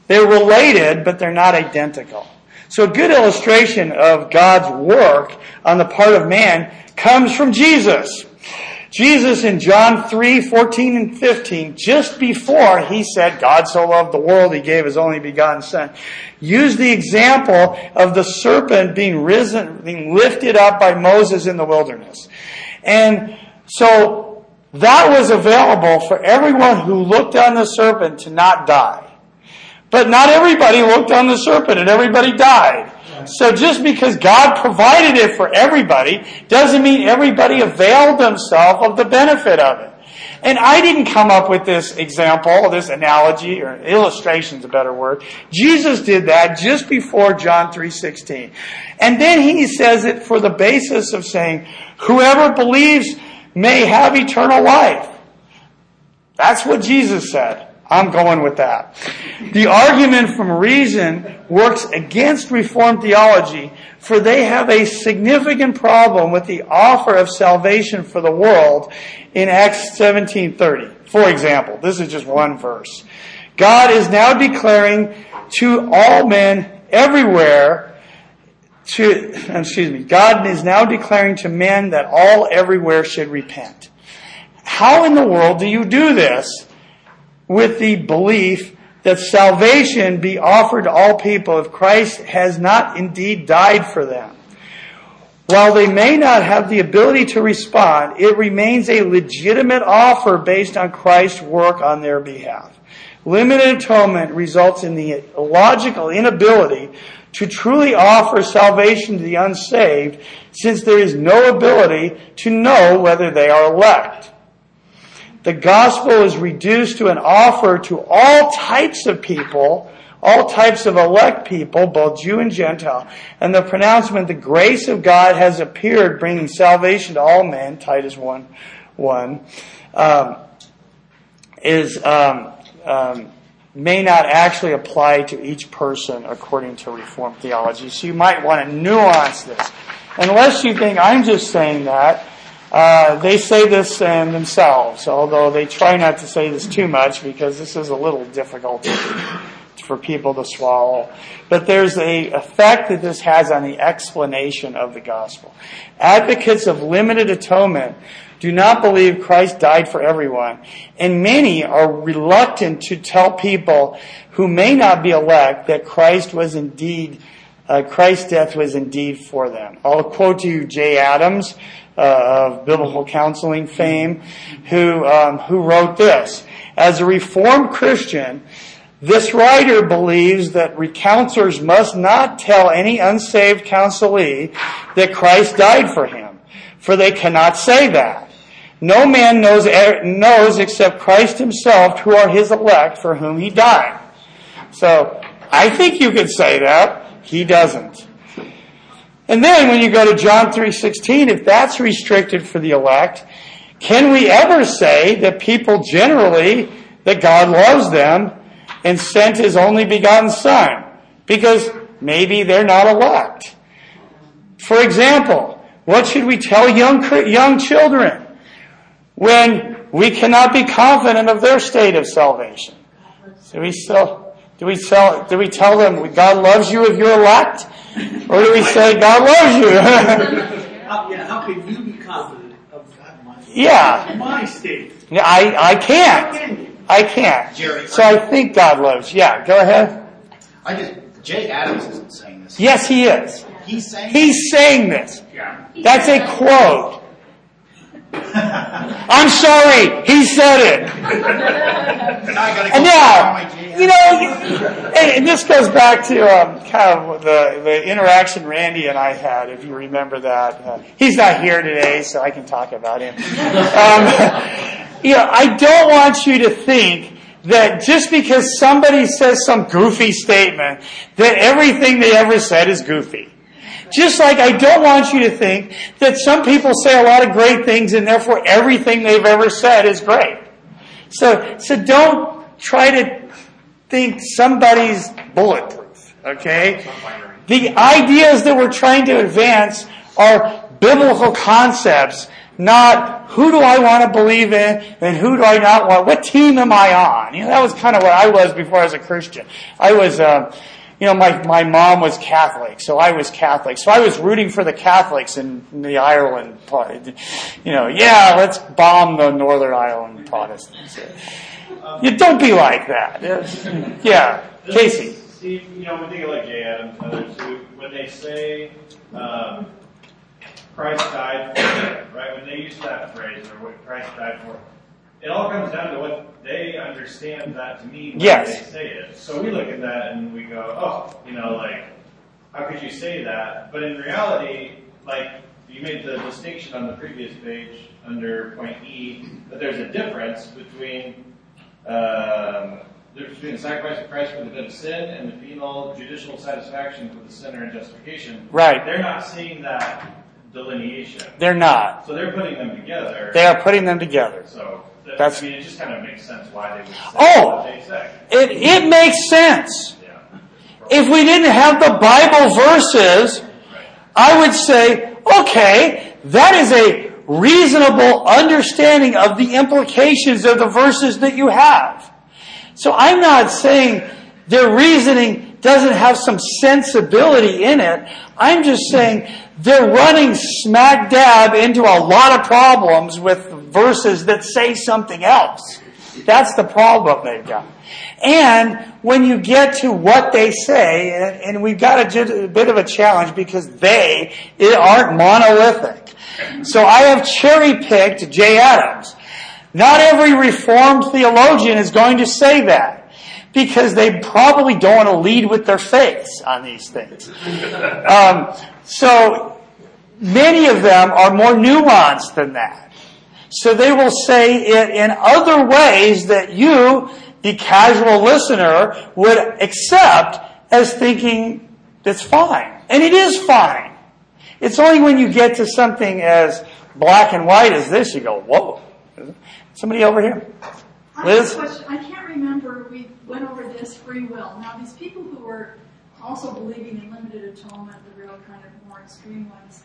[SPEAKER 1] They're related, but they're not identical. So a good illustration of God's work on the part of man comes from Jesus. Jesus in John three, fourteen and fifteen, just before he said, God so loved the world, he gave his only begotten Son, used the example of the serpent being risen, being lifted up by Moses in the wilderness. And so that was available for everyone who looked on the serpent to not die. But not everybody looked on the serpent and everybody died. So just because God provided it for everybody doesn't mean everybody availed themselves of the benefit of it. And I didn't come up with this example, this analogy, or illustration is a better word. Jesus did that just before John three sixteen. And then he says it for the basis of saying, whoever believes may have eternal life. That's what Jesus said. I'm going with that. The argument from reason works against Reformed theology, for they have a significant problem with the offer of salvation for the world in Acts seventeen thirty. For example, this is just one verse. God is now declaring to all men everywhere to, excuse me, God is now declaring to men that all everywhere should repent. How in the world do you do this with the belief that salvation be offered to all people if Christ has not indeed died for them? While they may not have the ability to respond, it remains a legitimate offer based on Christ's work on their behalf. Limited atonement results in the illogical inability to truly offer salvation to the unsaved, since there is no ability to know whether they are elect. The gospel is reduced to an offer to all types of people, all types of elect people, both Jew and Gentile, and the pronouncement, the grace of God has appeared, bringing salvation to all men, Titus one one, um, is um, um, may not actually apply to each person according to Reformed theology. So you might want to nuance this. Unless you think I'm just saying that, Uh, they say this um, themselves, although they try not to say this too much because this is a little difficult for people to swallow. But there's a effect that this has on the explanation of the gospel. Advocates of limited atonement do not believe Christ died for everyone, and many are reluctant to tell people who may not be elect that Christ was indeed, uh, Christ's death was indeed for them. I'll quote to you Jay Adams, Uh, of biblical counseling fame, who um, who wrote this. As a Reformed Christian, this writer believes that counselors must not tell any unsaved counselee that Christ died for him, for they cannot say that. No man knows knows except Christ himself who are his elect for whom he died. So I think you could say that. He doesn't. And then when you go to John three sixteen, if that's restricted for the elect, can we ever say that people generally, that God loves them and sent his only begotten Son? Because maybe they're not elect. For example, what should we tell young young children when we cannot be confident of their state of salvation? Do we still, do we tell, do we tell them God loves you if you're elect? Or do we say, God loves you?
[SPEAKER 3] how, yeah, how can you be confident of God, my,
[SPEAKER 1] yeah.
[SPEAKER 3] my state?
[SPEAKER 1] Yeah, I, I can't. I can't.
[SPEAKER 5] Jerry,
[SPEAKER 1] so I think God loves you. Yeah, go ahead.
[SPEAKER 5] I just, Jay Adams isn't saying this.
[SPEAKER 1] Yes, he is.
[SPEAKER 5] He's saying
[SPEAKER 1] He's saying this.
[SPEAKER 2] Yeah.
[SPEAKER 1] That's a quote. I'm sorry, he said it. And now, you know, and this goes back to um, kind of the, the interaction Randy and I had, if you remember that. Uh, he's not here today, so I can talk about him. Um, you know, I don't want you to think that just because somebody says some goofy statement, that everything they ever said is goofy. Just like I don't want you to think that some people say a lot of great things and therefore everything they've ever said is great. So, so don't try to think somebody's bulletproof, okay? The ideas that we're trying to advance are biblical concepts not who do I want to believe in and who do I not want. What team am I on? You know, that was kind of what I was before I was a Christian. I was, um, you know, my my mom was Catholic, so I was Catholic. So I was rooting for the Catholics in the Ireland part. You know, yeah, let's bomb the Northern Ireland Protestants. You don't be like that. Yeah, Casey.
[SPEAKER 6] Steve, you know, when we think of like Jay Adams and others who, when they say um, Christ died for them, right? When they use that phrase, or what Christ died for, it all comes down to what they understand that to mean when
[SPEAKER 1] yes.
[SPEAKER 6] they say it. So we look at that and we go, oh, you know, like, how could you say that? But in reality, like, you made the distinction on the previous page under point E that there's a difference between um, between the sacrifice of Christ for the debt of sin and the penal judicial satisfaction for the sinner and justification.
[SPEAKER 1] Right.
[SPEAKER 6] They're not seeing that delineation.
[SPEAKER 1] They're not.
[SPEAKER 6] So they're putting them together.
[SPEAKER 1] They are putting them together.
[SPEAKER 6] So that,
[SPEAKER 1] That's,
[SPEAKER 6] I mean, it just kind of makes sense why they would say
[SPEAKER 1] oh,
[SPEAKER 6] what they say.
[SPEAKER 1] It, it makes sense.
[SPEAKER 6] Yeah.
[SPEAKER 1] If we didn't have the Bible verses, I would say, okay, that is a reasonable understanding of the implications of the verses that you have. So I'm not saying their reasoning doesn't have some sensibility in it. I'm just saying they're running smack dab into a lot of problems with verses that say something else. That's the problem they've got. And when you get to what they say, and, and we've got a, a bit of a challenge because they aren't monolithic. So I have cherry-picked Jay Adams. Not every Reformed theologian is going to say that because they probably don't want to lead with their faith on these things. Um, so many of them are more nuanced than that. So they will say it in other ways that you, the casual listener, would accept as thinking that's fine. And it is fine. It's only when you get to something as black and white as this, you go, whoa. Somebody over here? Liz?
[SPEAKER 7] I have a question. I can't remember, we went over this free will. Now, these people who were also believing in limited atonement, the real kind of more extreme ones,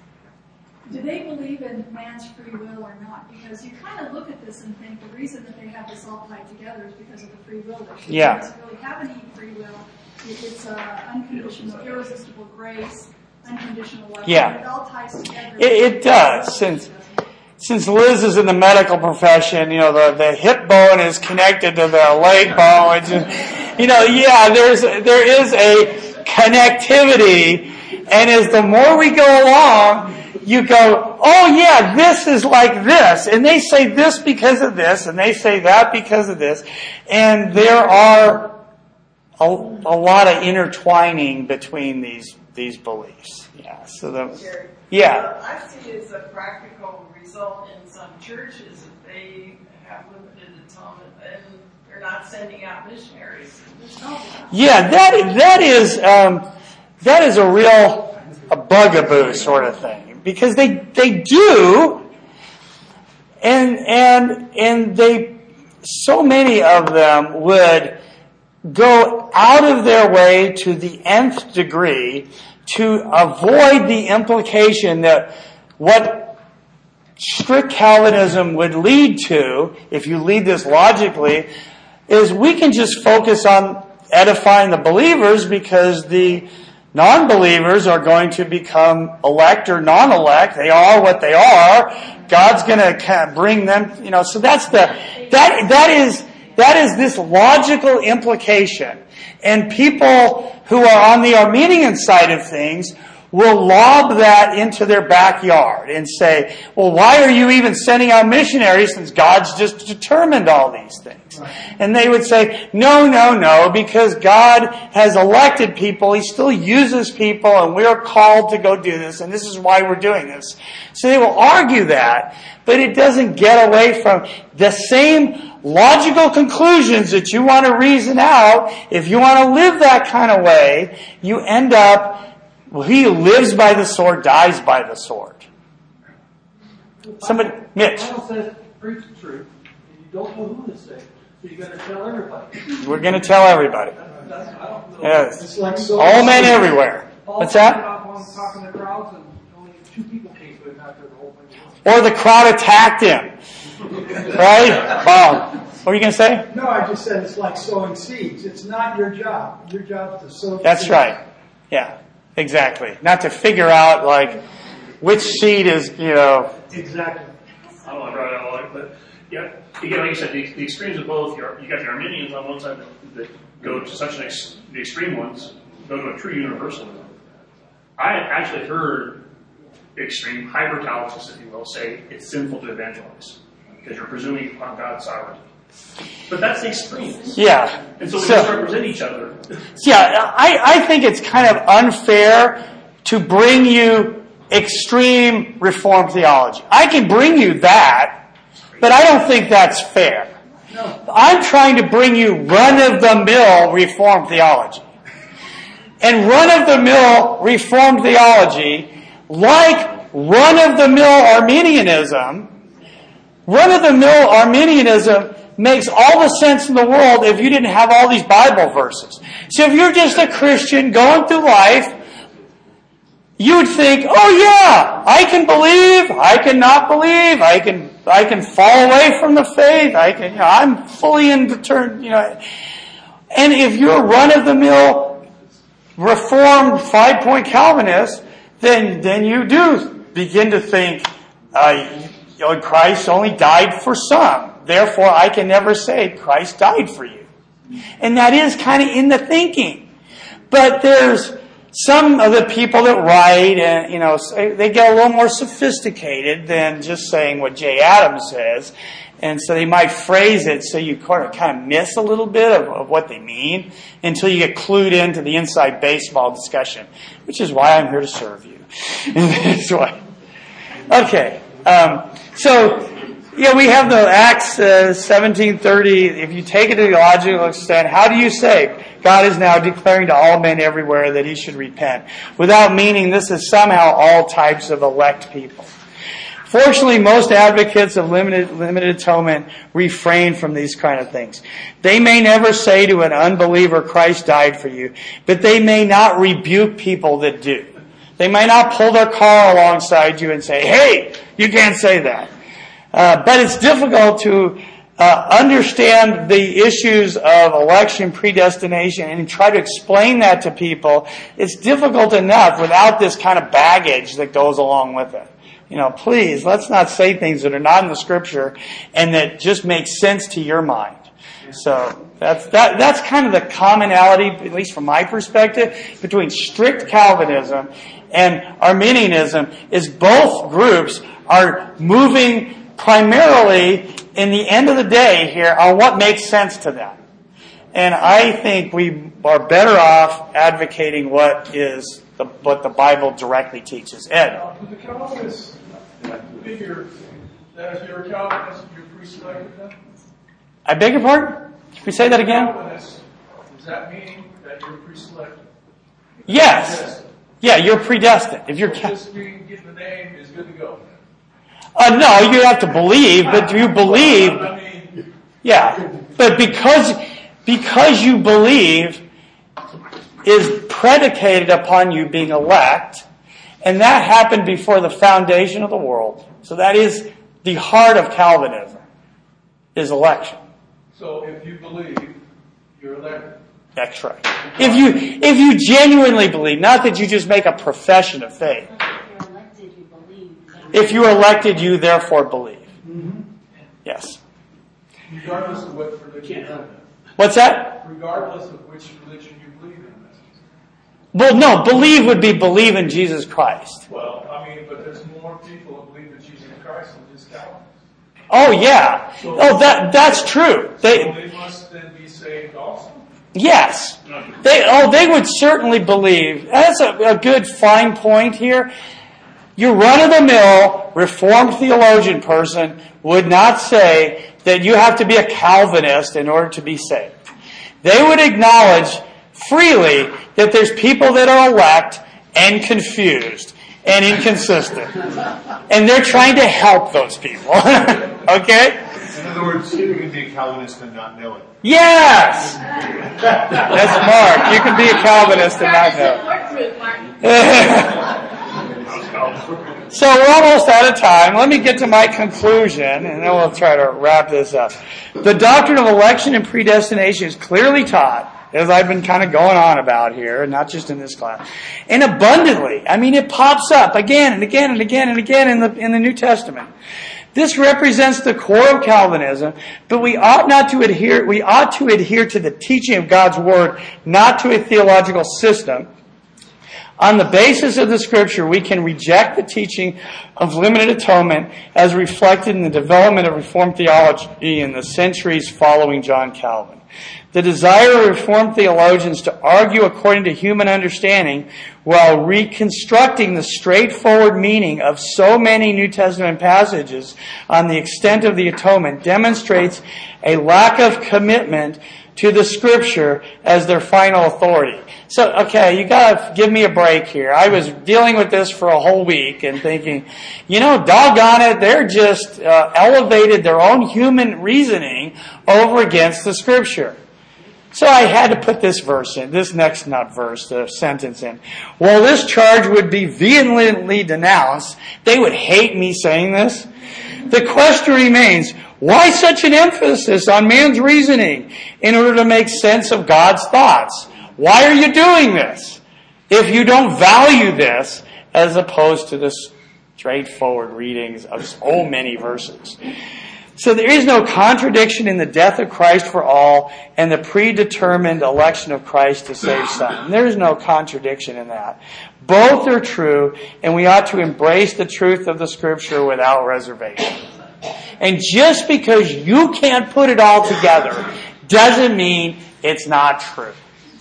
[SPEAKER 7] do they believe in man's free will or not? Because you kind of look at this and think the reason that they have this all tied together is because of the free will issue.
[SPEAKER 1] Yeah.
[SPEAKER 7] It doesn't really have any free will. It's uh, unconditional, irresistible grace, unconditional love.
[SPEAKER 1] Yeah.
[SPEAKER 7] It all ties together.
[SPEAKER 1] It, it does. Since since Liz is in the medical profession, you know, the, the hip bone is connected to the leg bone. It's just, you know, yeah, there's there is a connectivity, and as the more we go along, you go, oh yeah, this is like this, and they say this because of this, and they say that because of this, and there are a, a lot of intertwining between these these beliefs. Yeah. So that was,
[SPEAKER 8] Jerry,
[SPEAKER 1] yeah.
[SPEAKER 8] well, I see it as a practical result in some churches if they have limited atonement and they're not sending out missionaries.
[SPEAKER 1] Yeah, that that is um, that is a real a bugaboo sort of thing because they they do, and and and they so many of them would go out of their way to the nth degree to avoid the implication that what strict Calvinism would lead to, if you lead this logically, is we can just focus on edifying the believers because the non-believers are going to become elect or non-elect. They are what they are. God's going to kind of bring them, you know, so that's the, that, that is, that is this logical implication. And people who are on the Arminian side of things will lob that into their backyard and say, well, why are you even sending out missionaries since God's just determined all these things? Right. And they would say, no, no, no, because God has elected people. He still uses people, and we're called to go do this, and this is why we're doing this. So they will argue that, but it doesn't get away from the same logical conclusions that you want to reason out. If you want to live that kind of way, you end up, well, he who lives by the sword dies by the sword. Somebody, Mitch.
[SPEAKER 3] The Bible says, preach the truth, and you don't know who to say, so you got to tell everybody.
[SPEAKER 1] We're going to tell everybody.
[SPEAKER 3] That's, I don't know.
[SPEAKER 1] Yes.
[SPEAKER 3] It's like so
[SPEAKER 1] all men everywhere.
[SPEAKER 3] Paul
[SPEAKER 1] What's that?
[SPEAKER 3] Talking to crowds, and only two people came to it after the whole thing.
[SPEAKER 1] or the crowd attacked him. Right? Wow. What were you going to say?
[SPEAKER 9] No, I just said it's like sowing seeds. It's not your job. Your job is to sow
[SPEAKER 1] That's
[SPEAKER 9] seeds.
[SPEAKER 1] right. Yeah, exactly. Not to figure out, like, which seed is, you know.
[SPEAKER 9] Exactly.
[SPEAKER 2] I don't want to drive that all, but yeah, again, like you said, the, the extremes of both. You're, you got the Arminians on one side that, that go to such an ex, the extreme ones go to a true universalism. I actually heard extreme hyper Calvinists, if you will, say it's sinful to evangelize because you're presuming upon God's sovereignty. But that's the extremes.
[SPEAKER 1] Yeah.
[SPEAKER 2] And so we
[SPEAKER 1] So-
[SPEAKER 2] misrepresent each other.
[SPEAKER 1] Yeah, I, I think it's kind of unfair to bring you extreme Reformed theology. I can bring you that, but I don't think that's fair.
[SPEAKER 9] No.
[SPEAKER 1] I'm trying to bring you run-of-the-mill Reformed theology. And run-of-the-mill Reformed theology, like run-of-the-mill Arminianism, run-of-the-mill Arminianism makes all the sense in the world if you didn't have all these Bible verses. So if you're just a Christian going through life, you would think, oh yeah, I can believe, I can not believe, I can I can fall away from the faith, I can, you know, I'm fully indeterminate, you know. And if you're run-of-the-mill Reformed five-point Calvinist, then then you do begin to think, uh, you know, Christ only died for some. Therefore, I can never say Christ died for you. And that is kind of in the thinking. But there's some of the people that write, and you know, they get a little more sophisticated than just saying what Jay Adams says. And so they might phrase it so you kind of miss a little bit of, of what they mean until you get clued into the inside baseball discussion, which is why I'm here to serve you. That's why. Okay. Um, so, yeah, we have the Acts uh, seventeen thirty. If you take it to the logical extent, how do you say God is now declaring to all men everywhere that he should repent? Without meaning this is somehow all types of elect people. Fortunately, most advocates of limited, limited atonement refrain from these kind of things. They may never say to an unbeliever, Christ died for you, but they may not rebuke people that do. They may not pull their car alongside you and say, hey, you can't say that. Uh, but it's difficult to uh, understand the issues of election predestination and try to explain that to people. It's difficult enough without this kind of baggage that goes along with it. You know, please, let's not say things that are not in the Scripture and that just make sense to your mind. So that's that. That's kind of the commonality, at least from my perspective, between strict Calvinism and Arminianism. Is both groups are moving primarily in the end of the day here on what makes sense to them. And I think we are better off advocating what is the, what the Bible directly teaches. Ed.
[SPEAKER 3] Now, do the Calvinists figure that if you're a Calvinist, you're pre-selected then?
[SPEAKER 1] I beg your pardon? Can we say that again?
[SPEAKER 3] Calvinist, does that mean that you're pre-selected?
[SPEAKER 1] Yes. Yeah, you're predestined. If you're
[SPEAKER 3] So
[SPEAKER 1] ca-
[SPEAKER 3] just being getting the name is good to go.
[SPEAKER 1] uh, no, you have to believe, but you believe.
[SPEAKER 3] I mean,
[SPEAKER 1] Yeah, but because because you believe is predicated upon you being elect, and that happened before the foundation of the world. So that is the heart of Calvinism, is election.
[SPEAKER 3] so if you believe, you're elected.
[SPEAKER 1] That's right. If you if you genuinely believe, not that you just make a profession of faith.
[SPEAKER 4] If you're elected, you believe.
[SPEAKER 1] If you are elected, you therefore believe. Yes.
[SPEAKER 3] Regardless of what religion you're in.
[SPEAKER 1] What's that?
[SPEAKER 3] Regardless of which religion you believe in.
[SPEAKER 1] Well, no, believe would be believe in Jesus Christ.
[SPEAKER 3] Well, I mean, but there's more people who believe in Jesus Christ than just Calvinists.
[SPEAKER 1] Oh yeah. Oh, that that's true.
[SPEAKER 3] So
[SPEAKER 1] They
[SPEAKER 3] they must then be saved also.
[SPEAKER 1] yes. They oh they would certainly believe. That's a, a good fine point here. Your run-of-the-mill Reformed theologian person would not say that you have to be a Calvinist in order to be saved. They would acknowledge freely that there's people that are elect and confused and inconsistent. And they're trying to help those people. Okay?
[SPEAKER 10] In other words, you can be a Calvinist and not know it.
[SPEAKER 1] Yes! That's Mark. You can be a Calvinist and not know.
[SPEAKER 4] Work group, Martin.
[SPEAKER 1] So we're almost out of time. Let me get to my conclusion, and then we'll try to wrap this up. The doctrine of election and predestination is clearly taught, as I've been kind of going on about here, not just in this class, and abundantly. I mean, it pops up again and again and again and again in the in the New Testament. This represents the core of Calvinism, but we ought not to adhere. We ought to adhere to the teaching of God's Word, not to a theological system. On the basis of the Scripture, we can reject the teaching of limited atonement as reflected in the development of Reformed theology in the centuries following John Calvin. The desire of Reformed theologians to argue according to human understanding while reconstructing the straightforward meaning of so many New Testament passages on the extent of the atonement demonstrates a lack of commitment to the Scripture as their final authority. So, okay, you gotta give me a break here. I was dealing with this for a whole week and thinking, you know, doggone it, they're just uh, elevated their own human reasoning over against the Scripture. So I had to put this verse in, this next not verse, the sentence in. While this charge would be vehemently denounced, they would hate me saying this. The question remains, why such an emphasis on man's reasoning in order to make sense of God's thoughts? Why are you doing this if you don't value this as opposed to the straightforward readings of so many verses? So there is no contradiction in the death of Christ for all and the predetermined election of Christ to save some. There is no contradiction in that. Both are true, and we ought to embrace the truth of the Scripture without reservation. And just because you can't put it all together doesn't mean it's not true.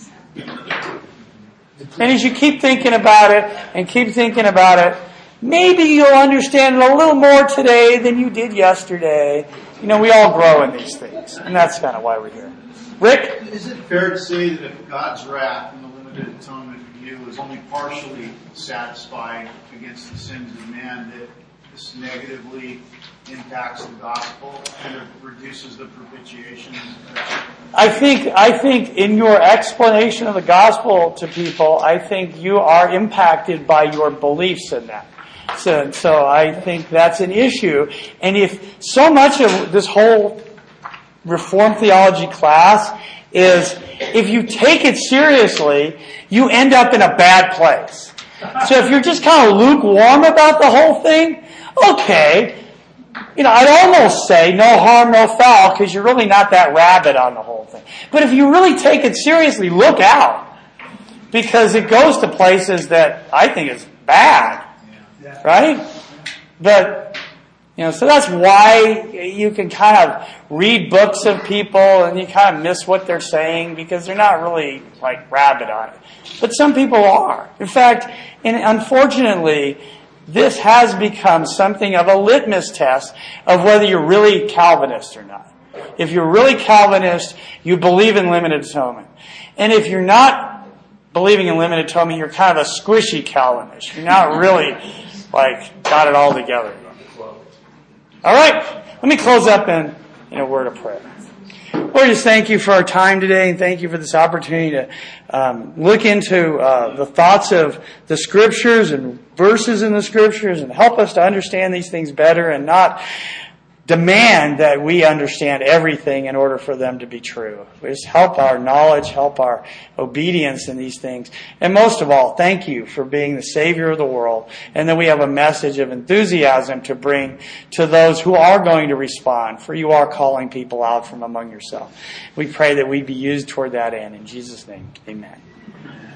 [SPEAKER 1] And as you keep thinking about it and keep thinking about it, maybe you'll understand it a little more today than you did yesterday. You know, we all grow in these things, and that's kind of why we're here. Rick?
[SPEAKER 10] Is it fair to say that if God's wrath in the limited atonement view is only partially satisfied against the sins of man, that this negatively impacts the gospel and it reduces the propitiation?
[SPEAKER 1] I think, I think in your explanation of the gospel to people, I think you are impacted by your beliefs in that. So, so I think that's an issue. And if so much of this whole Reformed theology class is, if you take it seriously, you end up in a bad place. So if you're just kind of lukewarm about the whole thing, okay, you know, I'd almost say no harm, no foul, because you're really not that rabid on the whole thing. But if you really take it seriously, look out. Because it goes to places that I think is bad. Right? But, you know, so that's why you can kind of read books of people and you kind of miss what they're saying because they're not really, like, rabid on it. But some people are. In fact, and unfortunately, this has become something of a litmus test of whether you're really Calvinist or not. If you're really Calvinist, you believe in limited atonement. And if you're not believing in limited atonement, you're kind of a squishy Calvinist. You're not really, like, got it all together. All right, let me close up in, in a word of prayer. Lord, just thank you for our time today, and thank you for this opportunity to um, look into uh, the thoughts of the Scriptures and verses in the Scriptures and help us to understand these things better and not demand that we understand everything in order for them to be true. Just help our knowledge, help our obedience in these things. And most of all, thank you for being the Savior of the world, and that we have a message of enthusiasm to bring to those who are going to respond, for you are calling people out from among yourself. We pray that we be used toward that end. In Jesus' name, amen.